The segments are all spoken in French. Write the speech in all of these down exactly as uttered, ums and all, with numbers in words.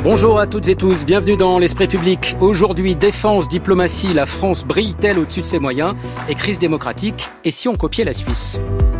Bonjour à toutes et tous, bienvenue dans l'Esprit public. Aujourd'hui, défense, diplomatie, la France brille-t-elle au-dessus de ses moyens? Et crise démocratique, et si on copiait la Suisse?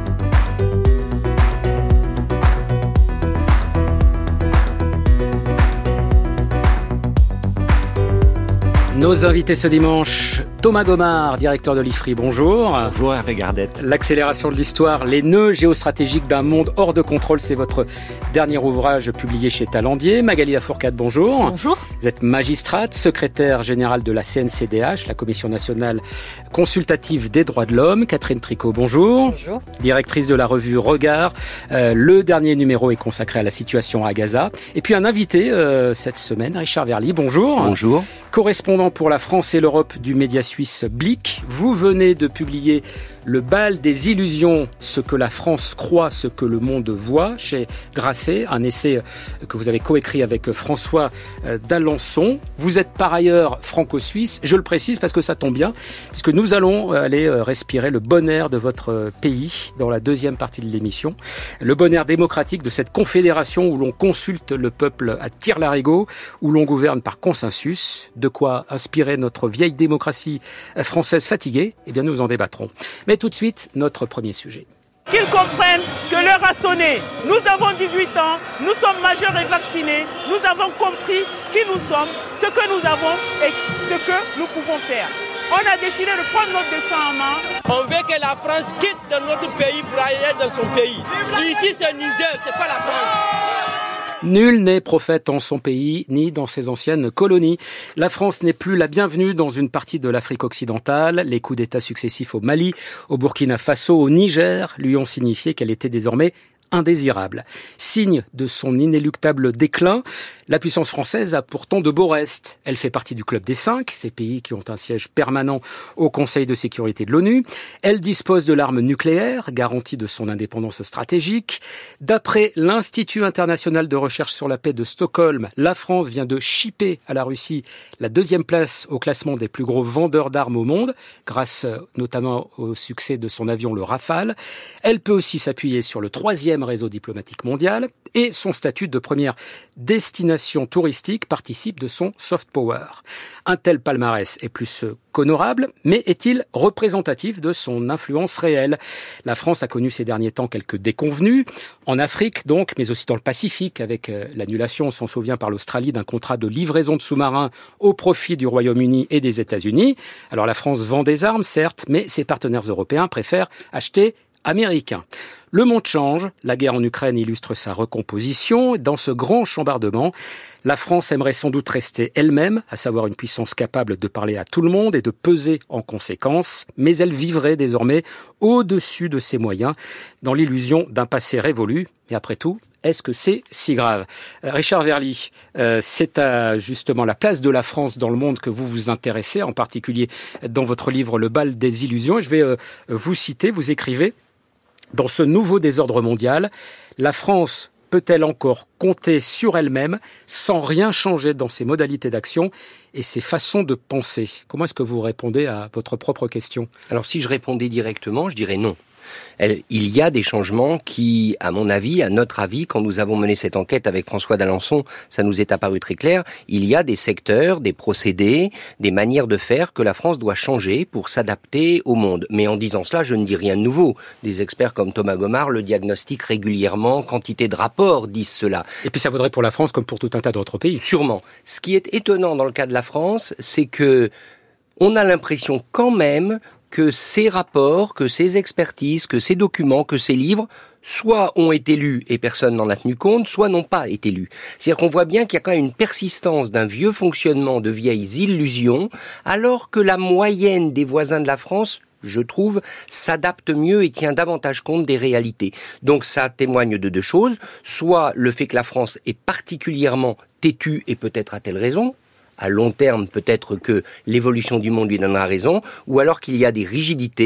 Nos invités ce dimanche, Thomas Gomard, directeur de l'I F R I, bonjour. Bonjour Hervé Gardette. L'accélération de l'histoire, les nœuds géostratégiques d'un monde hors de contrôle, c'est votre dernier ouvrage publié chez Talandier. Magali Lafourcade, bonjour. Bonjour. Vous êtes magistrate, secrétaire générale de la C N C D H, la Commission nationale consultative des droits de l'homme. Catherine Tricot, bonjour. Bonjour. Directrice de la revue Regard. Euh, le dernier numéro est consacré à la situation à Gaza. Et puis un invité euh, cette semaine, Richard Verly, bonjour. Bonjour. Correspondant pour la France et l'Europe du média suisse Blick. Vous venez de publier Le bal des illusions, ce que la France croit, ce que le monde voit, chez Grasset, un essai que vous avez coécrit avec François d'Alençon. Vous êtes par ailleurs franco-suisse, je le précise parce que ça tombe bien, puisque nous allons aller respirer le bon air de votre pays dans la deuxième partie de l'émission. Le bon air démocratique de cette confédération où l'on consulte le peuple à tire-larigot, où l'on gouverne par consensus. De quoi inspirer notre vieille démocratie française fatiguée? Eh bien, nous en débattrons. Mais tout de suite, notre premier sujet. Qu'ils comprennent que l'heure a sonné. Nous avons dix-huit ans, nous sommes majeurs et vaccinés. Nous avons compris qui nous sommes, ce que nous avons et ce que nous pouvons faire. On a décidé de prendre notre destin en main. On veut que la France quitte de notre pays pour aller dans son pays. Ici, c'est Niger, c'est pas la France. Nul n'est prophète en son pays, ni dans ses anciennes colonies. La France n'est plus la bienvenue dans une partie de l'Afrique occidentale. Les coups d'État successifs au Mali, au Burkina Faso, au Niger lui ont signifié qu'elle était désormais indésirable. Signe de son inéluctable déclin, la puissance française a pourtant de beaux restes. Elle fait partie du Club des Cinq, ces pays qui ont un siège permanent au Conseil de sécurité de l'ONU. Elle dispose de l'arme nucléaire, garantie de son indépendance stratégique. D'après l'Institut international de recherche sur la paix de Stockholm, la France vient de chipper à la Russie la deuxième place au classement des plus gros vendeurs d'armes au monde, grâce notamment au succès de son avion le Rafale. Elle peut aussi s'appuyer sur le troisième réseau diplomatique mondial et son statut de première destination touristique participe de son soft power. Un tel palmarès est plus qu'honorable, mais est-il représentatif de son influence réelle? La France a connu ces derniers temps quelques déconvenues, en Afrique donc, mais aussi dans le Pacifique, avec l'annulation, on s'en souvient, par l'Australie d'un contrat de livraison de sous-marins au profit du Royaume-Uni et des États-Unis. Alors la France vend des armes, certes, mais ses partenaires européens préfèrent acheter américain. Le monde change, la guerre en Ukraine illustre sa recomposition. Dans ce grand chambardement, la France aimerait sans doute rester elle-même, à savoir une puissance capable de parler à tout le monde et de peser en conséquence, mais elle vivrait désormais au-dessus de ses moyens, dans l'illusion d'un passé révolu. Mais après tout, est-ce que c'est si grave? euh, Richard Verly, euh, c'est à justement la place de la France dans le monde que vous vous intéressez, en particulier dans votre livre Le bal des illusions. Et je vais euh, vous citer, vous écrivez: dans ce nouveau désordre mondial, la France peut-elle encore compter sur elle-même sans rien changer dans ses modalités d'action et ses façons de penser? Comment est-ce que vous répondez à votre propre question? Alors si je répondais directement, je dirais non. Elle, il y a des changements qui, à mon avis, à notre avis, quand nous avons mené cette enquête avec François d'Alençon, ça nous est apparu très clair, il y a des secteurs, des procédés, des manières de faire que la France doit changer pour s'adapter au monde. Mais en disant cela, je ne dis rien de nouveau. Des experts comme Thomas Gomard le diagnostiquent régulièrement, quantité de rapports disent cela. Et puis ça vaudrait pour la France comme pour tout un tas d'autres pays. Sûrement. Ce qui est étonnant dans le cas de la France, c'est que on a l'impression quand même que ces rapports, que ces expertises, que ces documents, que ces livres, soit ont été lus et personne n'en a tenu compte, soit n'ont pas été lus. C'est-à-dire qu'on voit bien qu'il y a quand même une persistance d'un vieux fonctionnement, de vieilles illusions, alors que la moyenne des voisins de la France, je trouve, s'adapte mieux et tient davantage compte des réalités. Donc ça témoigne de deux choses, soit le fait que la France est particulièrement têtue et peut-être a-t-elle raison, à long terme, peut-être que l'évolution du monde lui donnera raison, ou alors qu'il y a des rigidités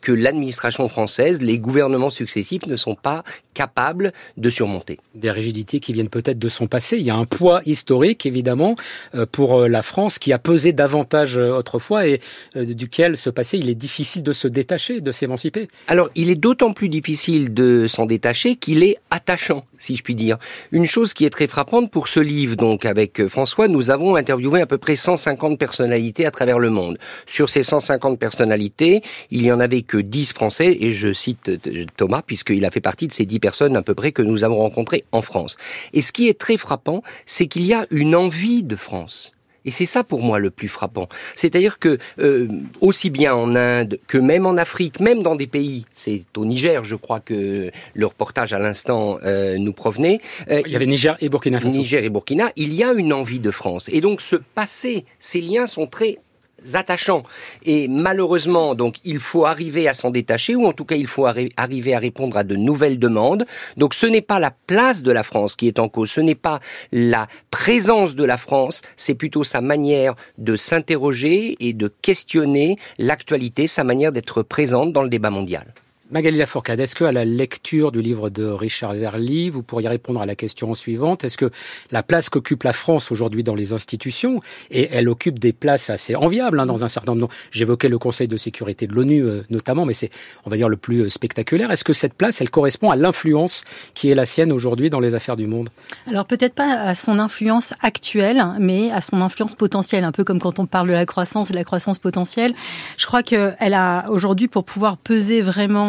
que l'administration française, les gouvernements successifs ne sont pas capables de surmonter. Des rigidités qui viennent peut-être de son passé. Il y a un poids historique, évidemment, pour la France qui a pesé davantage autrefois et duquel ce passé, il est difficile de se détacher, de s'émanciper. Alors, il est d'autant plus difficile de s'en détacher qu'il est attachant, si je puis dire. Une chose qui est très frappante pour ce livre, donc, avec François, nous avons interviewé à peu près cent cinquante personnalités à travers le monde. Sur ces cent cinquante personnalités, il n'y en avait que dix Français, et je cite Thomas, puisqu'il a fait partie de ces dix personnes à peu près que nous avons rencontrées en France. Et ce qui est très frappant, c'est qu'il y a une envie de France. Et c'est ça pour moi le plus frappant. C'est-à-dire que euh, aussi bien en Inde que même en Afrique, même dans des pays, c'est au Niger, je crois que le reportage à l'instant euh, nous provenait. Euh, il y avait Niger et Burkina Faso. Niger et Burkina, il y a une envie de France. Et donc ce passé, ces liens sont très attachants. Et malheureusement, donc, il faut arriver à s'en détacher, ou en tout cas, il faut arri- arriver à répondre à de nouvelles demandes. Donc, ce n'est pas la place de la France qui est en cause, ce n'est pas la présence de la France, c'est plutôt sa manière de s'interroger et de questionner l'actualité, sa manière d'être présente dans le débat mondial. Magali Lafourcade, est-ce qu'à la lecture du livre de Richard Verly, vous pourriez répondre à la question suivante? Est-ce que la place qu'occupe la France aujourd'hui dans les institutions, et elle occupe des places assez enviables hein, dans un certain nombre, j'évoquais le Conseil de sécurité de l'ONU euh, notamment, mais c'est, on va dire, le plus spectaculaire. Est-ce que cette place, elle correspond à l'influence qui est la sienne aujourd'hui dans les affaires du monde? Alors peut-être pas à son influence actuelle, mais à son influence potentielle, un peu comme quand on parle de la croissance, de la croissance potentielle. Je crois qu'elle a aujourd'hui, pour pouvoir peser vraiment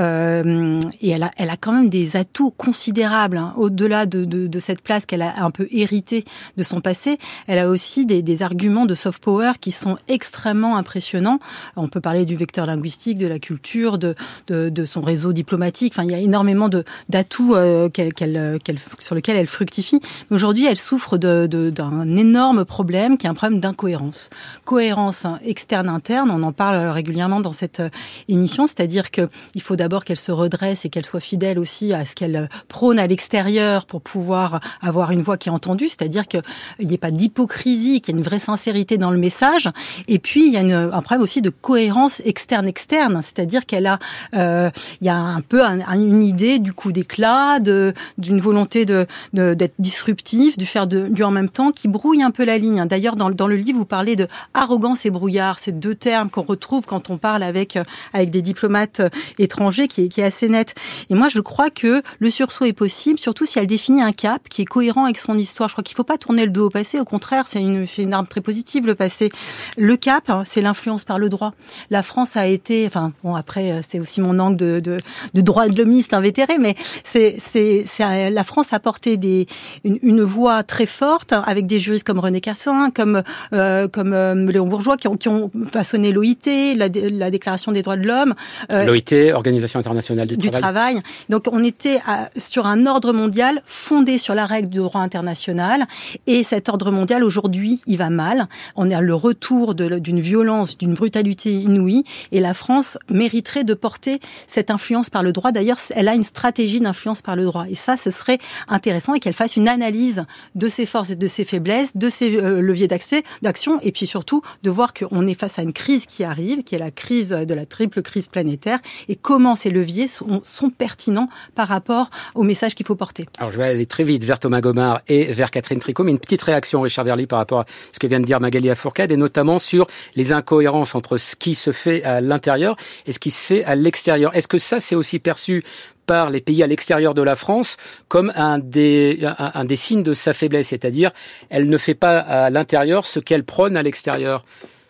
Euh, et elle a, elle a quand même des atouts considérables hein, au-delà de, de, de cette place qu'elle a un peu héritée de son passé. Elle a aussi des, des arguments de soft power qui sont extrêmement impressionnants. On peut parler du vecteur linguistique, de la culture, de, de, de son réseau diplomatique. Enfin, il y a énormément de, d'atouts euh, qu'elle, qu'elle, qu'elle, sur lesquels elle fructifie. Mais aujourd'hui, elle souffre de, de, d'un énorme problème qui est un problème d'incohérence. Cohérence externe-interne, on en parle régulièrement dans cette émission, c'est-à-dire que il faut d'abord qu'elle se redresse et qu'elle soit fidèle aussi à ce qu'elle prône à l'extérieur pour pouvoir avoir une voix qui est entendue, c'est-à-dire qu'il n'y ait pas d'hypocrisie, qu'il y ait une vraie sincérité dans le message. Et puis, il y a une, un problème aussi de cohérence externe-externe, c'est-à-dire qu'elle a, euh, il y a un peu un, une idée du coup d'éclat, de, d'une volonté de, de, d'être disruptif, du faire de, du en même temps, qui brouille un peu la ligne. D'ailleurs, dans, dans le livre, vous parlez de arrogance et brouillard, ces deux termes qu'on retrouve quand on parle avec, avec des diplomates étranger qui est, qui est assez nette. Et moi, je crois que le sursaut est possible, surtout si elle définit un cap qui est cohérent avec son histoire. Je crois qu'il ne faut pas tourner le dos au passé. Au contraire, c'est une, c'est une arme très positive, le passé. Le cap, hein, c'est l'influence par le droit. La France a été, enfin, bon, après, c'est aussi mon angle de, de, de droit de l'homiste invétéré, mais c'est, c'est, c'est, la France a porté des, une, une voix très forte avec des juristes comme René Cassin, comme, euh, comme euh, Léon Bourgeois, qui ont, qui ont façonné l'O I T, la, la Déclaration des droits de l'homme. Euh, L'O I T, Organisation internationale du, du travail. travail. Donc on était à, sur un ordre mondial fondé sur la règle du droit international, et cet ordre mondial aujourd'hui il va mal. On est à le retour de, d'une violence, d'une brutalité inouïe, et la France mériterait de porter cette influence par le droit. D'ailleurs, elle a une stratégie d'influence par le droit, et ça, ce serait intéressant, et qu'elle fasse une analyse de ses forces et de ses faiblesses, de ses euh, leviers d'accès, d'action, et puis surtout de voir qu'on est face à une crise qui arrive, qui est la crise de la triple crise planétaire, et comment ces leviers sont, sont pertinents par rapport au message qu'il faut porter. Alors je vais aller très vite vers Thomas Gomard et vers Catherine Tricot, mais une petite réaction, Richard Verly, par rapport à ce que vient de dire Magali Lafourcade, et notamment sur les incohérences entre ce qui se fait à l'intérieur et ce qui se fait à l'extérieur. Est-ce que ça, c'est aussi perçu par les pays à l'extérieur de la France comme un des, un, un des signes de sa faiblesse, c'est-à-dire elle ne fait pas à l'intérieur ce qu'elle prône à l'extérieur?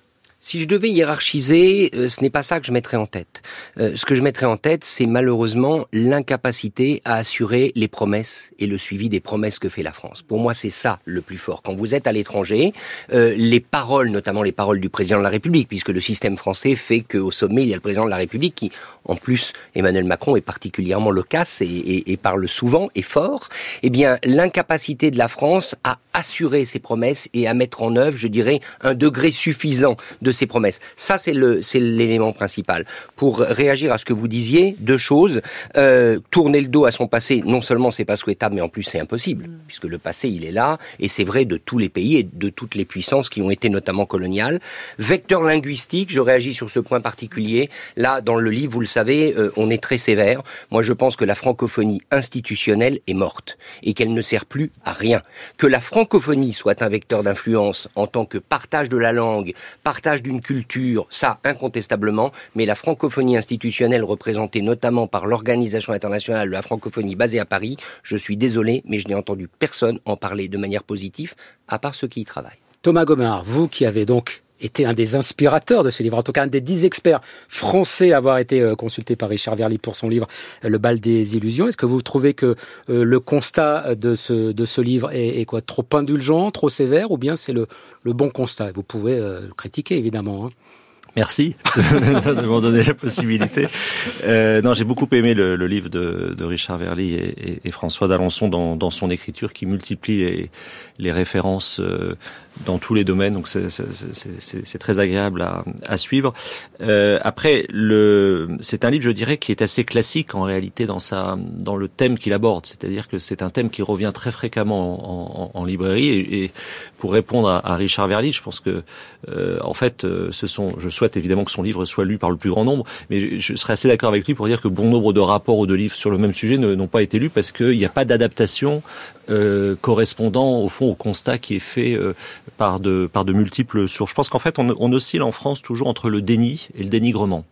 Si je devais hiérarchiser, euh, ce n'est pas ça que je mettrais en tête. Euh, ce que je mettrais en tête, c'est malheureusement l'incapacité à assurer les promesses et le suivi des promesses que fait la France. Pour moi, c'est ça le plus fort. Quand vous êtes à l'étranger, euh, les paroles, notamment les paroles du président de la République, puisque le système français fait qu'au sommet, il y a le président de la République qui, en plus, Emmanuel Macron est particulièrement loquace et, et, et parle souvent et fort, eh bien, l'incapacité de la France à assurer ses promesses et à mettre en œuvre, je dirais, un degré suffisant de de ses promesses. Ça, c'est le, c'est l'élément principal. Pour réagir à ce que vous disiez, deux choses. Euh, tourner le dos à son passé, non seulement c'est pas souhaitable, mais en plus c'est impossible, mmh. puisque le passé, il est là, et c'est vrai de tous les pays et de toutes les puissances qui ont été notamment coloniales. Vecteur linguistique, je réagis sur ce point particulier. Là, dans le livre, vous le savez, euh, on est très sévère. Moi, je pense que la francophonie institutionnelle est morte, et qu'elle ne sert plus à rien. Que la francophonie soit un vecteur d'influence en tant que partage de la langue, partage d'une culture, ça, incontestablement, mais la francophonie institutionnelle représentée notamment par l'Organisation internationale de la francophonie basée à Paris, je suis désolé, mais je n'ai entendu personne en parler de manière positive, à part ceux qui y travaillent. Thomas Gomard, vous qui avez donc été un des inspirateurs de ce livre, en tout cas un des dix experts français à avoir été consultés par Richard Verly pour son livre « Le bal des illusions », est-ce que vous trouvez que euh, le constat de ce, de ce livre est, est quoi, trop indulgent, trop sévère, ou bien c'est le, le bon constat? Vous pouvez euh, le critiquer, évidemment, hein. Merci de m'en donner la possibilité. Euh, non, j'ai beaucoup aimé le, le livre de, de Richard Verly et, et, et François d'Alençon dans, dans son écriture qui multiplie les, les références euh, dans tous les domaines. Donc c'est, c'est, c'est, c'est très agréable à, à suivre. Euh, après, le, c'est un livre, je dirais, qui est assez classique en réalité dans sa, dans le thème qu'il aborde. C'est-à-dire que c'est un thème qui revient très fréquemment en, en, en librairie. Et, et pour répondre à, à Richard Verly, je pense que euh, en fait, ce sont, je souhaite évidemment que son livre soit lu par le plus grand nombre, mais je serais assez d'accord avec lui pour dire que bon nombre de rapports ou de livres sur le même sujet ne, n'ont pas été lus parce qu'il n'y a pas d'adaptation euh, correspondant au fond au constat qui est fait euh, par de par de multiples sources. Je pense qu'en fait on, on oscille en France toujours entre le déni et le dénigrement.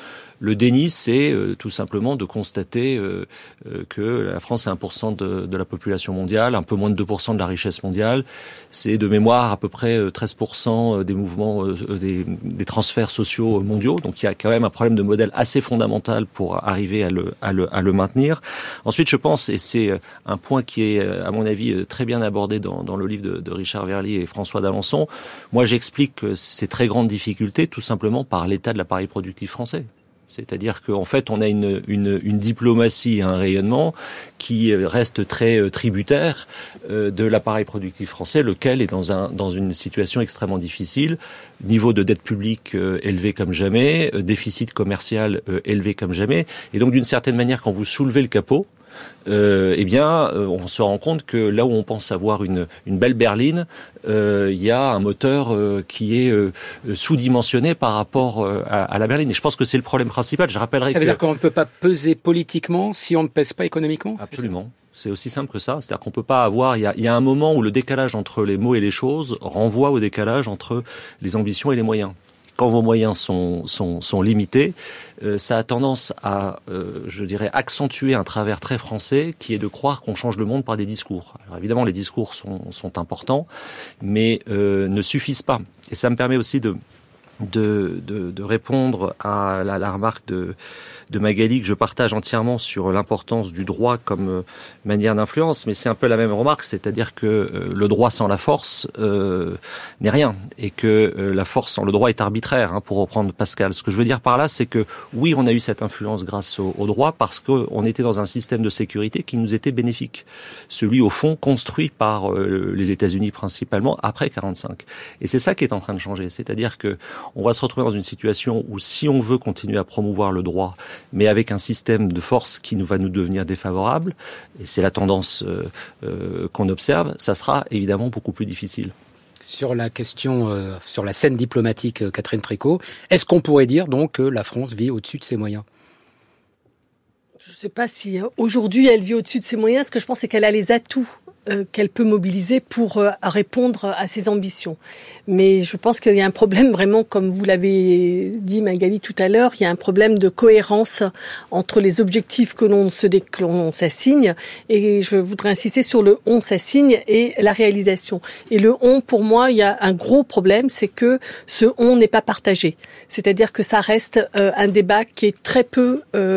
Le déni, c'est euh, tout simplement de constater euh, euh, que la France est un pour cent de, de la population mondiale, un peu moins de deux pour cent de la richesse mondiale. C'est de mémoire à peu près treize pour cent des mouvements, euh, des, des transferts sociaux mondiaux. Donc il y a quand même un problème de modèle assez fondamental pour arriver à le, à le, à le maintenir. Ensuite, je pense, et c'est un point qui est, à mon avis, très bien abordé dans, dans le livre de, de Richard Verly et François d'Alençon, moi j'explique ces très grandes difficultés tout simplement par l'état de l'appareil productif français. C'est-à-dire qu'en fait, on a une, une, une diplomatie, un rayonnement qui reste très tributaire de l'appareil productif français, lequel est dans, un, dans une situation extrêmement difficile. Niveau de dette publique élevé comme jamais, déficit commercial élevé comme jamais. Et donc, d'une certaine manière, quand vous soulevez le capot, Euh, eh bien, euh, on se rend compte que là où on pense avoir une, une belle berline, euh, il y a un moteur euh, qui est euh, sous-dimensionné par rapport euh, à, à la berline. Et je pense que c'est le problème principal. Je rappellerai Ça veut que... dire qu'on ne peut pas peser politiquement si on ne pèse pas économiquement? Absolument. C'est aussi simple que ça. C'est-à-dire qu'on peut pas avoir... Il y a, il y a un moment où le décalage entre les mots et les choses renvoie au décalage entre les ambitions et les moyens. Quand vos moyens sont, sont, sont limités, euh, ça a tendance à, euh, je dirais, accentuer un travers très français qui est de croire qu'on change le monde par des discours. Alors évidemment, les discours sont, sont importants, mais euh, ne suffisent pas. Et ça me permet aussi de, de, de, de répondre à la, la remarque de, de Magali que je partage entièrement sur l'importance du droit comme manière d'influence, mais c'est un peu la même remarque, c'est-à-dire que euh, le droit sans la force euh, n'est rien, et que euh, la force sans le droit est arbitraire, hein, pour reprendre Pascal. Ce que je veux dire par là, c'est que oui, on a eu cette influence grâce au, au droit parce qu'on était dans un système de sécurité qui nous était bénéfique. Celui, au fond, construit par euh, les États-Unis principalement après quarante-cinq. Et c'est ça qui est en train de changer, c'est-à-dire que on va se retrouver dans une situation où si on veut continuer à promouvoir le droit, mais avec un système de force qui nous va nous devenir défavorable, et c'est la tendance euh, euh, qu'on observe, ça sera évidemment beaucoup plus difficile. Sur la question, euh, sur la scène diplomatique, euh, Catherine Tricot, est-ce qu'on pourrait dire donc que la France vit au-dessus de ses moyens? Je ne sais pas si aujourd'hui elle vit au-dessus de ses moyens. Ce que je pense, c'est qu'elle a les atouts euh, qu'elle peut mobiliser pour euh, répondre à ses ambitions. Mais je pense qu'il y a un problème vraiment, comme vous l'avez dit Magali tout à l'heure, il y a un problème de cohérence entre les objectifs que l'on se dé- que l'on s'assigne, et je voudrais insister sur le on s'assigne et la réalisation. Et le on, pour moi, il y a un gros problème, c'est que ce on n'est pas partagé. C'est-à-dire que ça reste euh, un débat qui est très peu euh,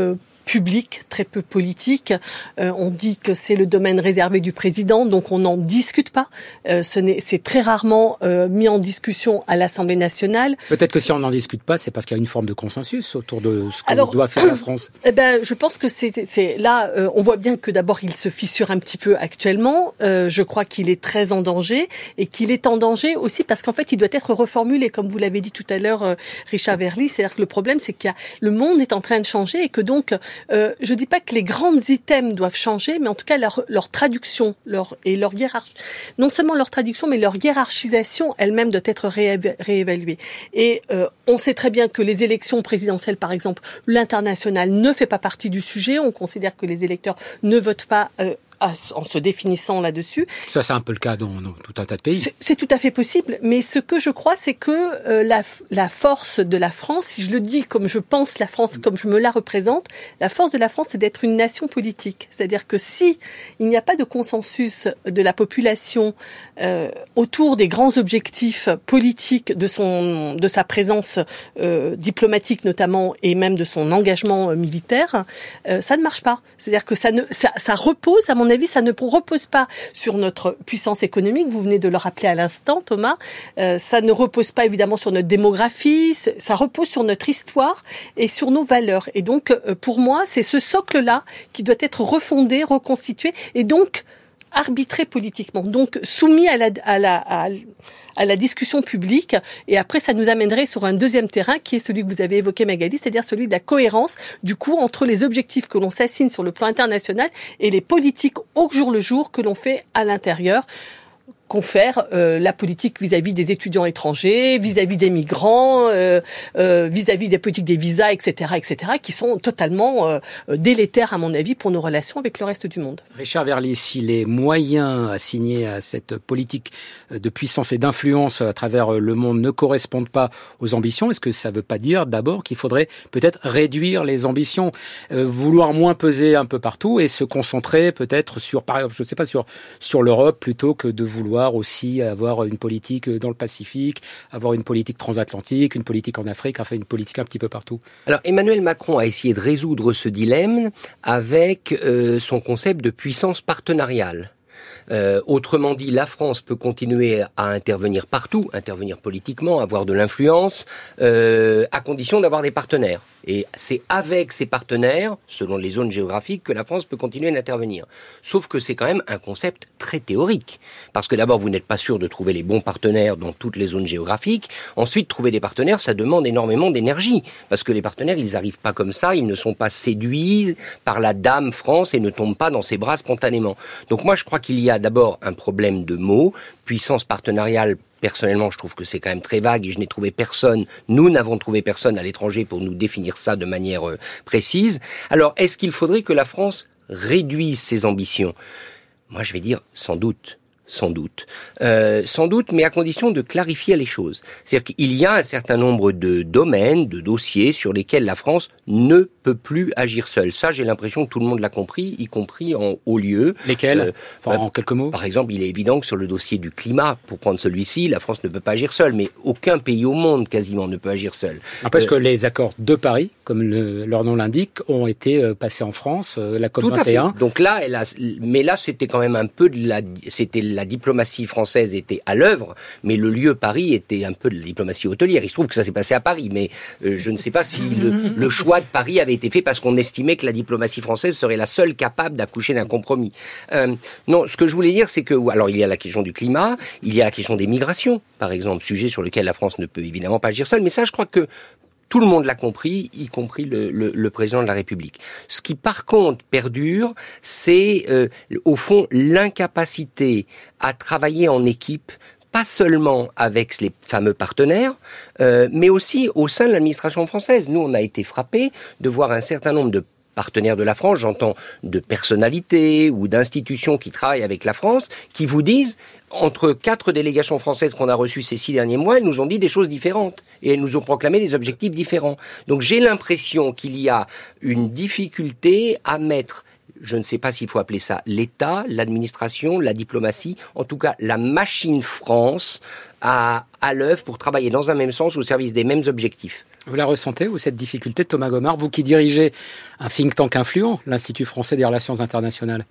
public, très peu politique. Euh, on dit que c'est le domaine réservé du président, donc on n'en discute pas. Euh, ce n'est, c'est très rarement euh, mis en discussion à l'Assemblée nationale. Peut-être que si on n'en discute pas, c'est parce qu'il y a une forme de consensus autour de ce que Alors, doit faire la France. Eh ben, je pense que c'est, c'est là, euh, on voit bien que d'abord il se fissure un petit peu actuellement. Euh, je crois qu'il est très en danger et qu'il est en danger aussi parce qu'en fait il doit être reformulé, comme vous l'avez dit tout à l'heure, euh, Richard Verly. C'est-à-dire que le problème, c'est qu'il y a, le monde est en train de changer et que donc, euh, je dis pas que les grands items doivent changer, mais en tout cas leur, leur traduction, leur et leur hiérarchie, non seulement leur traduction, mais leur hiérarchisation elle-même doit être réé- réévaluée. Et euh, on sait très bien que les élections présidentielles, par exemple, l'international ne fait pas partie du sujet. On considère que les électeurs ne votent pas euh, en se définissant là-dessus. Ça, c'est un peu le cas dans, dans tout un tas de pays. C'est, c'est tout à fait possible, mais ce que je crois, c'est que euh, la, la force de la France, si je le dis comme je pense la France, comme je me la représente, la force de la France, c'est d'être une nation politique. C'est-à-dire que si il n'y a pas de consensus de la population euh, autour des grands objectifs politiques de son, de sa présence euh, diplomatique notamment, et même de son engagement euh, militaire, euh, ça ne marche pas. C'est-à-dire que ça ne, ça, ça repose à mon À mon avis, ça ne repose pas sur notre puissance économique. Vous venez de le rappeler à l'instant, Thomas. Euh, ça ne repose pas évidemment sur notre démographie. Ça repose sur notre histoire et sur nos valeurs. Et donc, euh, pour moi, c'est ce socle-là qui doit être refondé, reconstitué et donc arbitré politiquement. Donc soumis à la, à la, à, à la discussion publique. Et après, ça nous amènerait sur un deuxième terrain qui est celui que vous avez évoqué, Magali, c'est-à-dire celui de la cohérence, du coup, entre les objectifs que l'on s'assigne sur le plan international et les politiques au jour le jour que l'on fait à l'intérieur. Confère euh, la politique vis-à-vis des étudiants étrangers, vis-à-vis des migrants, euh, euh, vis-à-vis des politiques des visas, et cetera, et cetera, qui sont totalement euh, délétères, à mon avis, pour nos relations avec le reste du monde. Richard Verly, si les moyens assignés à cette politique de puissance et d'influence à travers le monde ne correspondent pas aux ambitions, est-ce que ça ne veut pas dire d'abord qu'il faudrait peut-être réduire les ambitions, euh, vouloir moins peser un peu partout et se concentrer peut-être sur, par exemple, je ne sais pas, sur sur l'Europe plutôt que de vouloir aussi avoir une politique dans le Pacifique, avoir une politique transatlantique, une politique en Afrique, enfin une politique un petit peu partout. Alors Emmanuel Macron a essayé de résoudre ce dilemme avec euh, son concept de puissance partenariale. Euh, autrement dit, la France peut continuer à intervenir partout, intervenir politiquement, avoir de l'influence, euh, à condition d'avoir des partenaires. Et c'est avec ces partenaires, selon les zones géographiques, que la France peut continuer d'intervenir. Sauf que c'est quand même un concept très théorique. Parce que d'abord, vous n'êtes pas sûr de trouver les bons partenaires dans toutes les zones géographiques. Ensuite, trouver des partenaires, ça demande énormément d'énergie. Parce que les partenaires, ils n'arrivent pas comme ça, ils ne sont pas séduits par la dame France et ne tombent pas dans ses bras spontanément. Donc moi, je crois qu'il y a d'abord un problème de mots, puissance partenariale. Personnellement, je trouve que c'est quand même très vague et je n'ai trouvé personne, nous n'avons trouvé personne à l'étranger pour nous définir ça de manière euh, précise. Alors, est-ce qu'il faudrait que la France réduise ses ambitions ? Moi, je vais dire sans doute. Sans doute. Euh, sans doute, mais à condition de clarifier les choses. C'est-à-dire qu'il y a un certain nombre de domaines, de dossiers sur lesquels la France ne peut plus agir seule. Ça, j'ai l'impression que tout le monde l'a compris, y compris en haut lieu. Lesquels euh, enfin, bah, en quelques mots. Par exemple, il est évident que sur le dossier du climat, pour prendre celui-ci, la France ne peut pas agir seule. Mais aucun pays au monde, quasiment, ne peut agir seul. Parce euh, que les accords de Paris, comme le, leur nom l'indique, ont été euh, passés en France, euh, la COP vingt et un. Tout à fait. Donc là, elle a, mais là, c'était quand même un peu de la, c'était la diplomatie française était à l'œuvre, mais le lieu Paris était un peu de la diplomatie hôtelière. Il se trouve que ça s'est passé à Paris, mais euh, je ne sais pas si le, le choix de Paris avait été fait parce qu'on estimait que la diplomatie française serait la seule capable d'accoucher d'un compromis. Euh, non, ce que je voulais dire, c'est que, alors il y a la question du climat, il y a la question des migrations, par exemple, sujet sur lequel la France ne peut évidemment pas agir seule, mais ça, je crois que tout le monde l'a compris, y compris le, le, le président de la République. Ce qui, par contre, perdure, c'est, euh, au fond, l'incapacité à travailler en équipe, pas seulement avec les fameux partenaires, euh, mais aussi au sein de l'administration française. Nous, on a été frappés de voir un certain nombre de partenaires de la France, j'entends de personnalités ou d'institutions qui travaillent avec la France, qui vous disent, entre quatre délégations françaises qu'on a reçues ces six derniers mois, elles nous ont dit des choses différentes et elles nous ont proclamé des objectifs différents. Donc j'ai l'impression qu'il y a une difficulté à mettre, je ne sais pas s'il faut appeler ça l'État, l'administration, la diplomatie, en tout cas la machine France à, à l'œuvre pour travailler dans un même sens au service des mêmes objectifs. Vous la ressentez, ou cette difficulté de Thomas Gomard, vous qui dirigez un think tank influent, l'Institut français des relations internationales?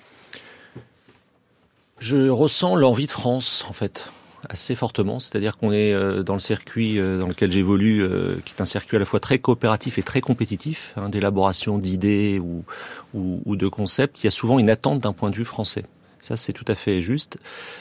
Je ressens l'envie de France, en fait, assez fortement. C'est-à-dire qu'on est dans le circuit dans lequel j'évolue, qui est un circuit à la fois très coopératif et très compétitif, hein, d'élaboration d'idées ou, ou, ou de concepts. Il y a souvent une attente d'un point de vue français. Ça, c'est tout à fait juste.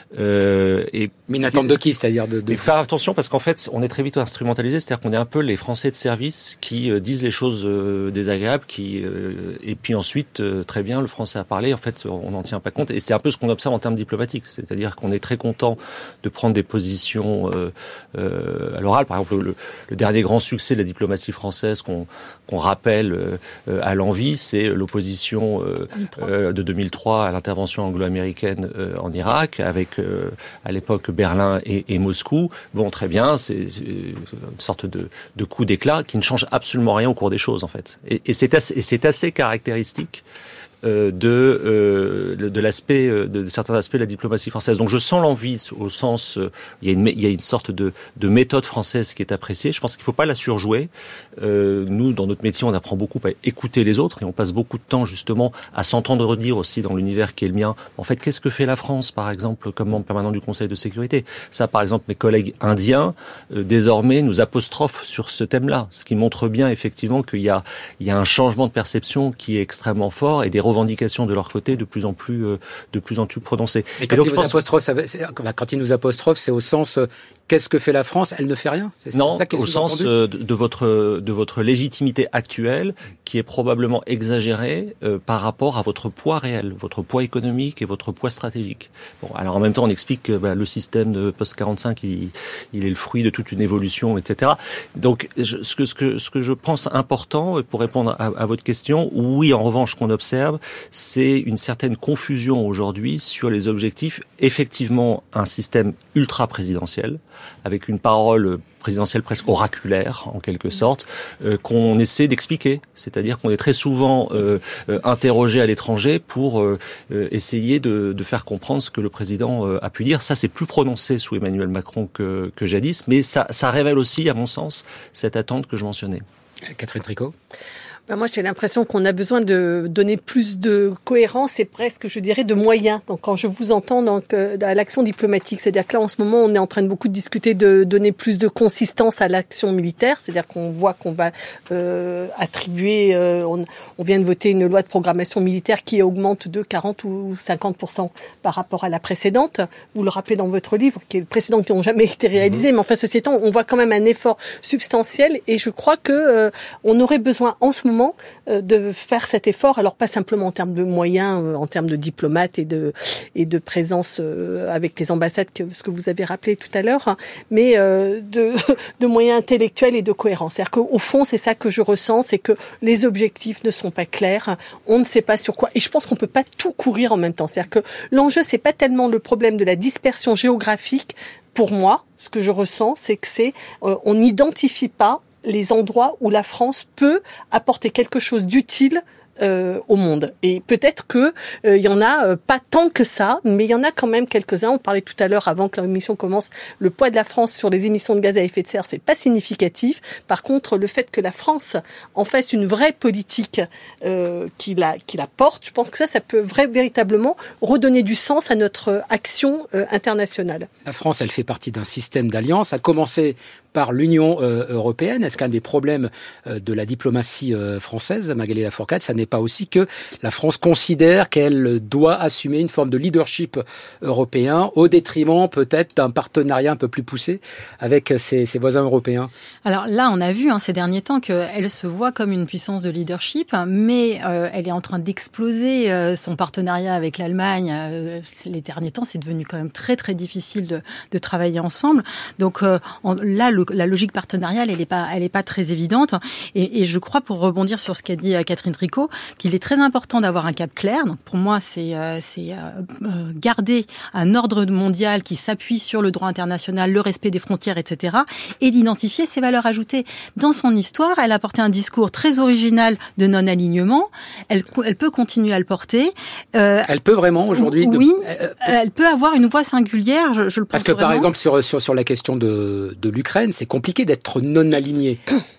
Euh, et Mais une attente de qui, c'est-à-dire de, de... faire attention, parce qu'en fait, on est très vite instrumentalisé, c'est-à-dire qu'on est un peu les Français de service qui euh, disent les choses euh, désagréables, qui euh, et puis ensuite, euh, très bien, le français a parlé, en fait, on n'en tient pas compte. Et c'est un peu ce qu'on observe en termes diplomatiques, c'est-à-dire qu'on est très content de prendre des positions euh, euh, à l'oral. Par exemple, le, le dernier grand succès de la diplomatie française qu'on qu'on rappelle euh, à l'envi, c'est l'opposition euh, euh, de deux mille trois à l'intervention anglo-américaine en Irak, avec euh, à l'époque Berlin et, et Moscou. Bon, très bien, c'est, c'est une sorte de, de coup d'éclat qui ne change absolument rien au cours des choses, en fait. Et, et, c'est, assez, et c'est assez caractéristique euh, de, euh, de, de l'aspect, de, de certains aspects de la diplomatie française. Donc je sens l'envie au sens, euh, il y a une, il y a une sorte de, de méthode française qui est appréciée. Je pense qu'il ne faut pas la surjouer. Euh, nous, dans notre métier, on apprend beaucoup à écouter les autres et on passe beaucoup de temps justement à s'entendre dire aussi dans l'univers qui est le mien. En fait, qu'est-ce que fait la France, par exemple, comme membre permanent du Conseil de sécurité? Ça, par exemple, mes collègues indiens euh, désormais nous apostrophent sur ce thème-là, ce qui montre bien effectivement qu'il y a, il y a un changement de perception qui est extrêmement fort et des revendications de leur côté de plus en plus, euh, de plus en plus prononcées. Et quand, et donc, ils, vous apostrophe, ça, c'est, quand ils nous apostrophent, c'est au sens euh, qu'est-ce que fait la France? Elle ne fait rien. C'est, non, c'est ça qui est au sens euh, de, de votre de votre légitimité actuelle, qui est probablement exagérée euh, par rapport à votre poids réel, votre poids économique et votre poids stratégique. Bon, alors en même temps, on explique que bah, le système de post quarante-cinq, il, il est le fruit de toute une évolution, et cetera. Donc, je, ce que ce que ce que je pense important pour répondre à, à votre question, oui, en revanche, ce qu'on observe, c'est une certaine confusion aujourd'hui sur les objectifs. Effectivement, un système ultra présidentiel, avec une parole présidentielle presque oraculaire, en quelque sorte, euh, qu'on essaie d'expliquer. C'est-à-dire qu'on est très souvent euh, euh, interrogé à l'étranger pour euh, euh, essayer de, de faire comprendre ce que le président euh, a pu dire. Ça, c'est plus prononcé sous Emmanuel Macron que, que jadis, mais ça, ça révèle aussi, à mon sens, cette attente que je mentionnais. Catherine Tricot. Ben moi, j'ai l'impression qu'on a besoin de donner plus de cohérence et presque, je dirais, de moyens. Donc, quand je vous entends donc, à l'action diplomatique, c'est-à-dire que là, en ce moment, on est en train de beaucoup discuter de donner plus de consistance à l'action militaire. C'est-à-dire qu'on voit qu'on va euh, attribuer, euh, on, on vient de voter une loi de programmation militaire qui augmente de quarante ou cinquante pour cent par rapport à la précédente. Vous le rappelez dans votre livre, qui est le précédent qui n'ont jamais été réalisés. Mais enfin, ceci étant, on voit quand même un effort substantiel et je crois que euh, on aurait besoin en ce moment de faire cet effort, alors pas simplement en termes de moyens, en termes de diplomates et de et de présence avec les ambassades, que ce que vous avez rappelé tout à l'heure, mais de de moyens intellectuels et de cohérence. C'est-à-dire qu'au fond, c'est ça que je ressens, c'est que les objectifs ne sont pas clairs, on ne sait pas sur quoi, et je pense qu'on peut pas tout courir en même temps. C'est-à-dire que l'enjeu, c'est pas tellement le problème de la dispersion géographique. Pour moi, ce que je ressens, c'est que c'est euh, on n'identifie pas les endroits où la France peut apporter quelque chose d'utile euh, au monde. Et peut-être que euh, il y en a euh, pas tant que ça, mais il y en a quand même quelques-uns. On parlait tout à l'heure, avant que l'émission commence, le poids de la France sur les émissions de gaz à effet de serre, c'est pas significatif. Par contre, le fait que la France en fasse une vraie politique euh, qui la qui la porte, je pense que ça, ça peut vrai, véritablement redonner du sens à notre action euh, internationale. La France, elle fait partie d'un système d'alliance, à commencer par l'Union euh, européenne. Est-ce qu'un des problèmes euh, de la diplomatie euh, française, Magali Lafourcade, ça n'est pas aussi que la France considère qu'elle doit assumer une forme de leadership européen au détriment peut-être d'un partenariat un peu plus poussé avec ses, ses voisins européens? Alors là, on a vu hein, ces derniers temps qu'elle se voit comme une puissance de leadership, mais euh, elle est en train d'exploser euh, son partenariat avec l'Allemagne. Euh, les derniers temps, c'est devenu quand même très très difficile de, de travailler ensemble. Donc euh, en, là, le la logique partenariale, elle n'est pas, elle est pas très évidente. Et, et je crois, pour rebondir sur ce qu'a dit Catherine Tricot, qu'il est très important d'avoir un cap clair. Donc pour moi, c'est, euh, c'est euh, garder un ordre mondial qui s'appuie sur le droit international, le respect des frontières, et cetera, et d'identifier ses valeurs ajoutées. Dans son histoire, elle a porté un discours très original de non-alignement. Elle, elle peut continuer à le porter. Euh, elle peut vraiment aujourd'hui. Oui, de... elle peut avoir une voix singulière. Je, je le pense Parce que vraiment. Par exemple, sur sur sur la question de de l'Ukraine, c'est compliqué d'être non aligné.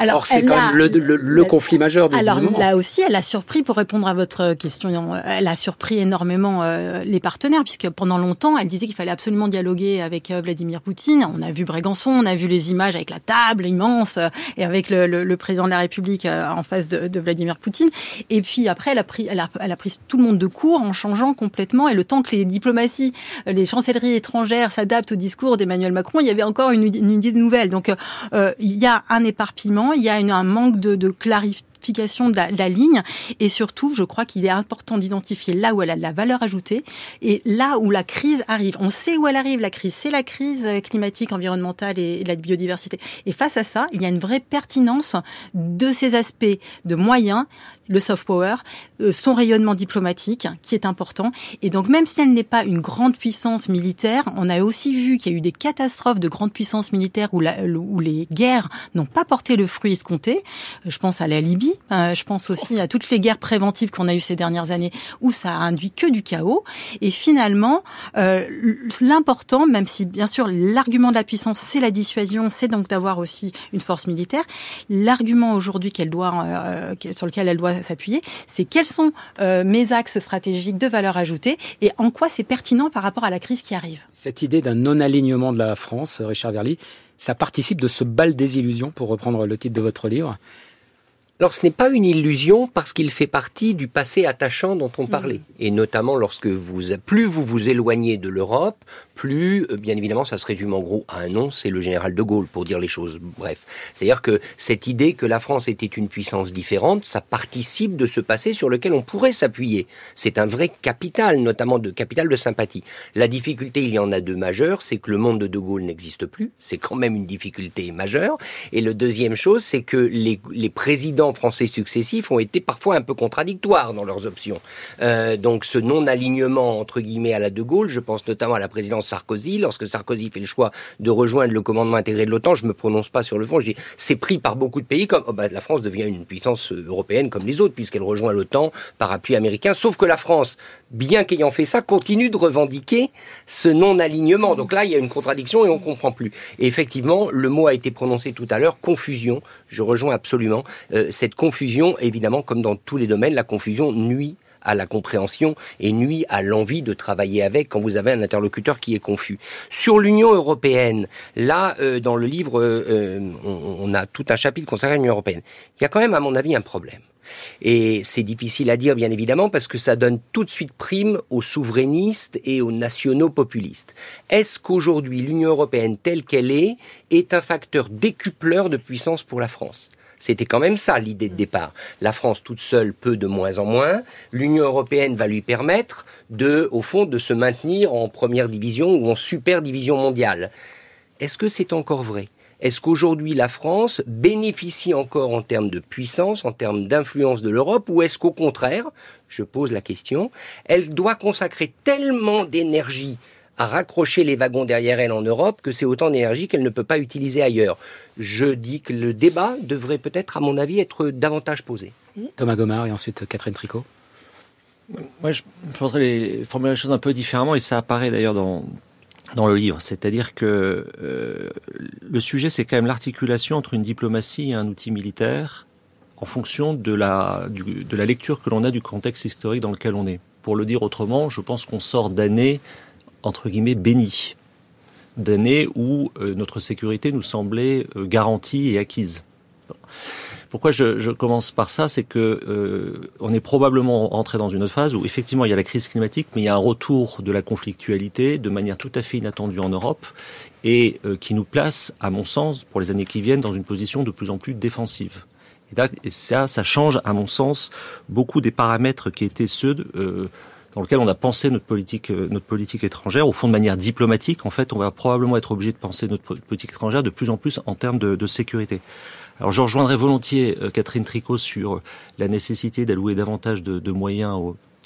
Alors, Or, c'est quand a, même le, le, le elle, conflit majeur du alors, moment. Là aussi, elle a surpris, pour répondre à votre question, elle a surpris énormément euh, les partenaires, puisque pendant longtemps, elle disait qu'il fallait absolument dialoguer avec euh, Vladimir Poutine. On a vu Brégançon, on a vu les images avec la table immense euh, et avec le, le, le président de la République euh, en face de, de Vladimir Poutine. Et puis après, elle a, pris, elle, a, elle a pris tout le monde de court en changeant complètement. Et le temps que les diplomaties, les chancelleries étrangères s'adaptent au discours d'Emmanuel Macron, il y avait encore une, une idée nouvelle. Donc, euh, il y a un éparpillement, il y a une, un manque de, de clarification de la, de la ligne, et surtout, je crois qu'il est important d'identifier là où elle a de la valeur ajoutée et là où la crise arrive. On sait où elle arrive, la crise. C'est la crise climatique, environnementale et, et de la biodiversité. Et face à ça, il y a une vraie pertinence de ces aspects de moyens, le soft power, euh, son rayonnement diplomatique, qui est important. Et donc, même si elle n'est pas une grande puissance militaire, on a aussi vu qu'il y a eu des catastrophes de grandes puissances militaires où, la, où les guerres n'ont pas porté le fruit escompté. Je pense à la Libye. Euh, je pense aussi à toutes les guerres préventives qu'on a eues ces dernières années où ça a induit que du chaos. Et finalement, euh, l'important, même si bien sûr l'argument de la puissance, c'est la dissuasion, c'est donc d'avoir aussi une force militaire. L'argument aujourd'hui qu'elle doit, euh, sur lequel elle doit s'appuyer, c'est quels sont euh, mes axes stratégiques de valeur ajoutée et en quoi c'est pertinent par rapport à la crise qui arrive. Cette idée d'un non-alignement de la France, Richard Verly, ça participe de ce bal des illusions, pour reprendre le titre de votre livre. Alors, ce n'est pas une illusion parce qu'il fait partie du passé attachant dont on parlait. Mmh. Et notamment lorsque vous, plus vous vous éloignez de l'Europe, plus, bien évidemment, ça se résume en gros à un nom, c'est le général de Gaulle, pour dire les choses. Bref. C'est-à-dire que cette idée que la France était une puissance différente, ça participe de ce passé sur lequel on pourrait s'appuyer. C'est un vrai capital, notamment de capital de sympathie. La difficulté, il y en a deux majeures, c'est que le monde de de Gaulle n'existe plus. C'est quand même une difficulté majeure. Et le deuxième chose, c'est que les, les présidents français successifs ont été parfois un peu contradictoires dans leurs options. Euh, donc ce non-alignement entre guillemets à la de Gaulle, je pense notamment à la présidence Sarkozy, lorsque Sarkozy fait le choix de rejoindre le commandement intégré de l'OTAN, je me prononce pas sur le fond, je dis c'est pris par beaucoup de pays comme oh bah, la France devient une puissance européenne comme les autres puisqu'elle rejoint l'OTAN par appui américain, sauf que la France, bien qu'ayant fait ça, continue de revendiquer ce non-alignement. Donc là, il y a une contradiction et on comprend plus. Et effectivement, le mot a été prononcé tout à l'heure, confusion. Je rejoins absolument euh, cette confusion, évidemment, comme dans tous les domaines, la confusion nuit à la compréhension et nuit à l'envie de travailler avec quand vous avez un interlocuteur qui est confus. Sur l'Union européenne, là, euh, dans le livre, euh, on, on a tout un chapitre consacré à l'Union européenne. Il y a quand même, à mon avis, un problème. Et c'est difficile à dire, bien évidemment, parce que ça donne tout de suite prime aux souverainistes et aux nationaux populistes. Est-ce qu'aujourd'hui, l'Union européenne telle qu'elle est, est un facteur décupleur de puissance pour la France ? C'était quand même ça l'idée de départ. La France toute seule peut de moins en moins. L'Union européenne va lui permettre de, au fond, de se maintenir en première division ou en super division mondiale. Est-ce que c'est encore vrai ? Est-ce qu'aujourd'hui la France bénéficie encore en termes de puissance, en termes d'influence de l'Europe, ou est-ce qu'au contraire, je pose la question, elle doit consacrer tellement d'énergie à raccrocher les wagons derrière elle en Europe que c'est autant d'énergie qu'elle ne peut pas utiliser ailleurs. Je dis que le débat devrait peut-être, à mon avis, être davantage posé. Thomas Gomard et ensuite Catherine Tricot. Moi, je voudrais les formuler les choses un peu différemment et ça apparaît d'ailleurs dans, dans le livre. C'est-à-dire que euh, le sujet, c'est quand même l'articulation entre une diplomatie et un outil militaire en fonction de la, du, de la lecture que l'on a du contexte historique dans lequel on est. Pour le dire autrement, je pense qu'on sort d'années entre guillemets bénies, d'années où euh, notre sécurité nous semblait euh, garantie et acquise. Pourquoi je, je commence par ça, c'est que euh, on est probablement entré dans une autre phase où effectivement il y a la crise climatique, mais il y a un retour de la conflictualité de manière tout à fait inattendue en Europe et euh, qui nous place, à mon sens, pour les années qui viennent, dans une position de plus en plus défensive. Et, là, et ça, ça change, à mon sens, beaucoup des paramètres qui étaient ceux de, euh, dans lequel on a pensé notre politique, notre politique étrangère. Au fond, de manière diplomatique, en fait, on va probablement être obligé de penser notre politique étrangère de plus en plus en termes de, de sécurité. Alors, je rejoindrai volontiers euh, Catherine Tricot sur la nécessité d'allouer davantage de, de moyens au,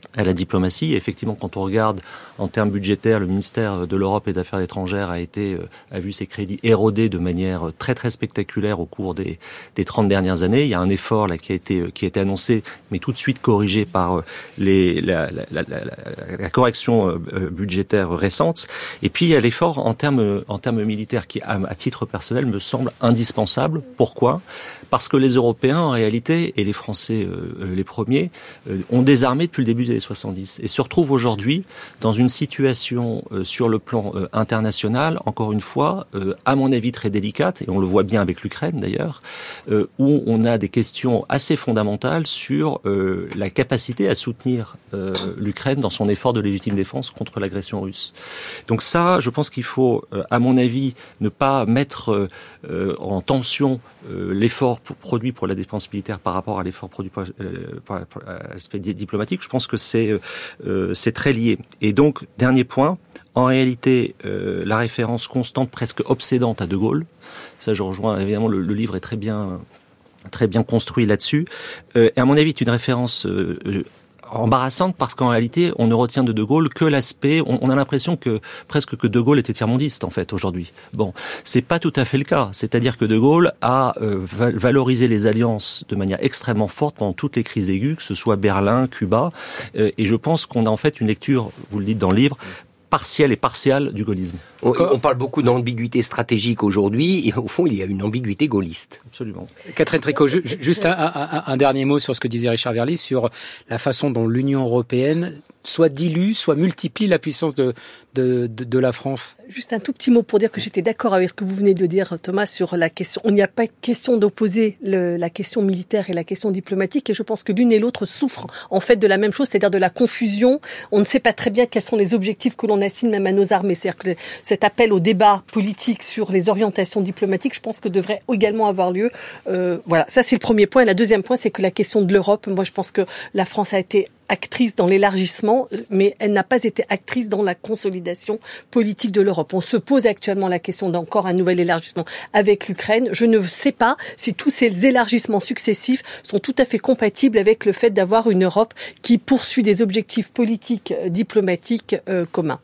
à la diplomatie. Et effectivement, quand on regarde en termes budgétaires, le ministère de l'Europe et des Affaires étrangères a été a vu ses crédits érodés de manière très très spectaculaire au cours des des trente dernières années. Il y a un effort là qui a été qui a été annoncé, mais tout de suite corrigé par les la la, la, la, la correction budgétaire récente. Et puis il y a l'effort en termes en termes militaires qui, à, à titre personnel, me semble indispensable. Pourquoi ? Parce que les Européens, en réalité, et les Français euh, les premiers, euh, ont désarmé depuis le début des années soixante-dix et se retrouvent aujourd'hui dans une situation euh, sur le plan euh, international, encore une fois, euh, à mon avis très délicate, et on le voit bien avec l'Ukraine d'ailleurs, euh, où on a des questions assez fondamentales sur euh, la capacité à soutenir euh, l'Ukraine dans son effort de légitime défense contre l'agression russe. Donc ça, je pense qu'il faut, euh, à mon avis, ne pas mettre euh, en tension euh, l'effort pour, produit pour la défense militaire par rapport à l'effort produit par, euh, par, par l'aspect diplomatique. Je pense que c'est euh, c'est très lié. Et donc, dernier point, en réalité, euh, la référence constante, presque obsédante à De Gaulle, ça je rejoins, évidemment, le, le livre est très bien, très bien construit là-dessus, euh, et à mon avis, c'est une référence euh, embarrassante parce qu'en réalité, on ne retient de De Gaulle que l'aspect, on, on a l'impression que presque que De Gaulle était tiers-mondiste en fait aujourd'hui. Bon, c'est pas tout à fait le cas. C'est-à-dire que De Gaulle a euh, valorisé les alliances de manière extrêmement forte pendant toutes les crises aiguës, que ce soit Berlin, Cuba, euh, et je pense qu'on a en fait une lecture, vous le dites dans le livre, partielle et partiale du gaullisme. On, on parle beaucoup d'ambiguïté stratégique aujourd'hui, et au fond, il y a une ambiguïté gaulliste. Absolument. Catherine Tricot, juste un, un, un dernier mot sur ce que disait Richard Verly, sur la façon dont l'Union européenne soit dilue, soit multiplie la puissance de, de, de, de la France. Juste un tout petit mot pour dire que j'étais d'accord avec ce que vous venez de dire, Thomas, sur la question. On n'y a pas question d'opposer le, la question militaire et la question diplomatique, et je pense que l'une et l'autre souffrent en fait de la même chose, c'est-à-dire de la confusion. On ne sait pas très bien quels sont les objectifs que l'on assigne même à nos armées. C'est-à-dire que cet appel au débat politique sur les orientations diplomatiques, je pense que devrait également avoir lieu. Euh, voilà, ça c'est le premier point. Et le deuxième point, c'est que la question de l'Europe, moi je pense que la France a été actrice dans l'élargissement, mais elle n'a pas été actrice dans la consolidation politique de l'Europe. On se pose actuellement la question d'encore un nouvel élargissement avec l'Ukraine. Je ne sais pas si tous ces élargissements successifs sont tout à fait compatibles avec le fait d'avoir une Europe qui poursuit des objectifs politiques, diplomatiques euh, communs.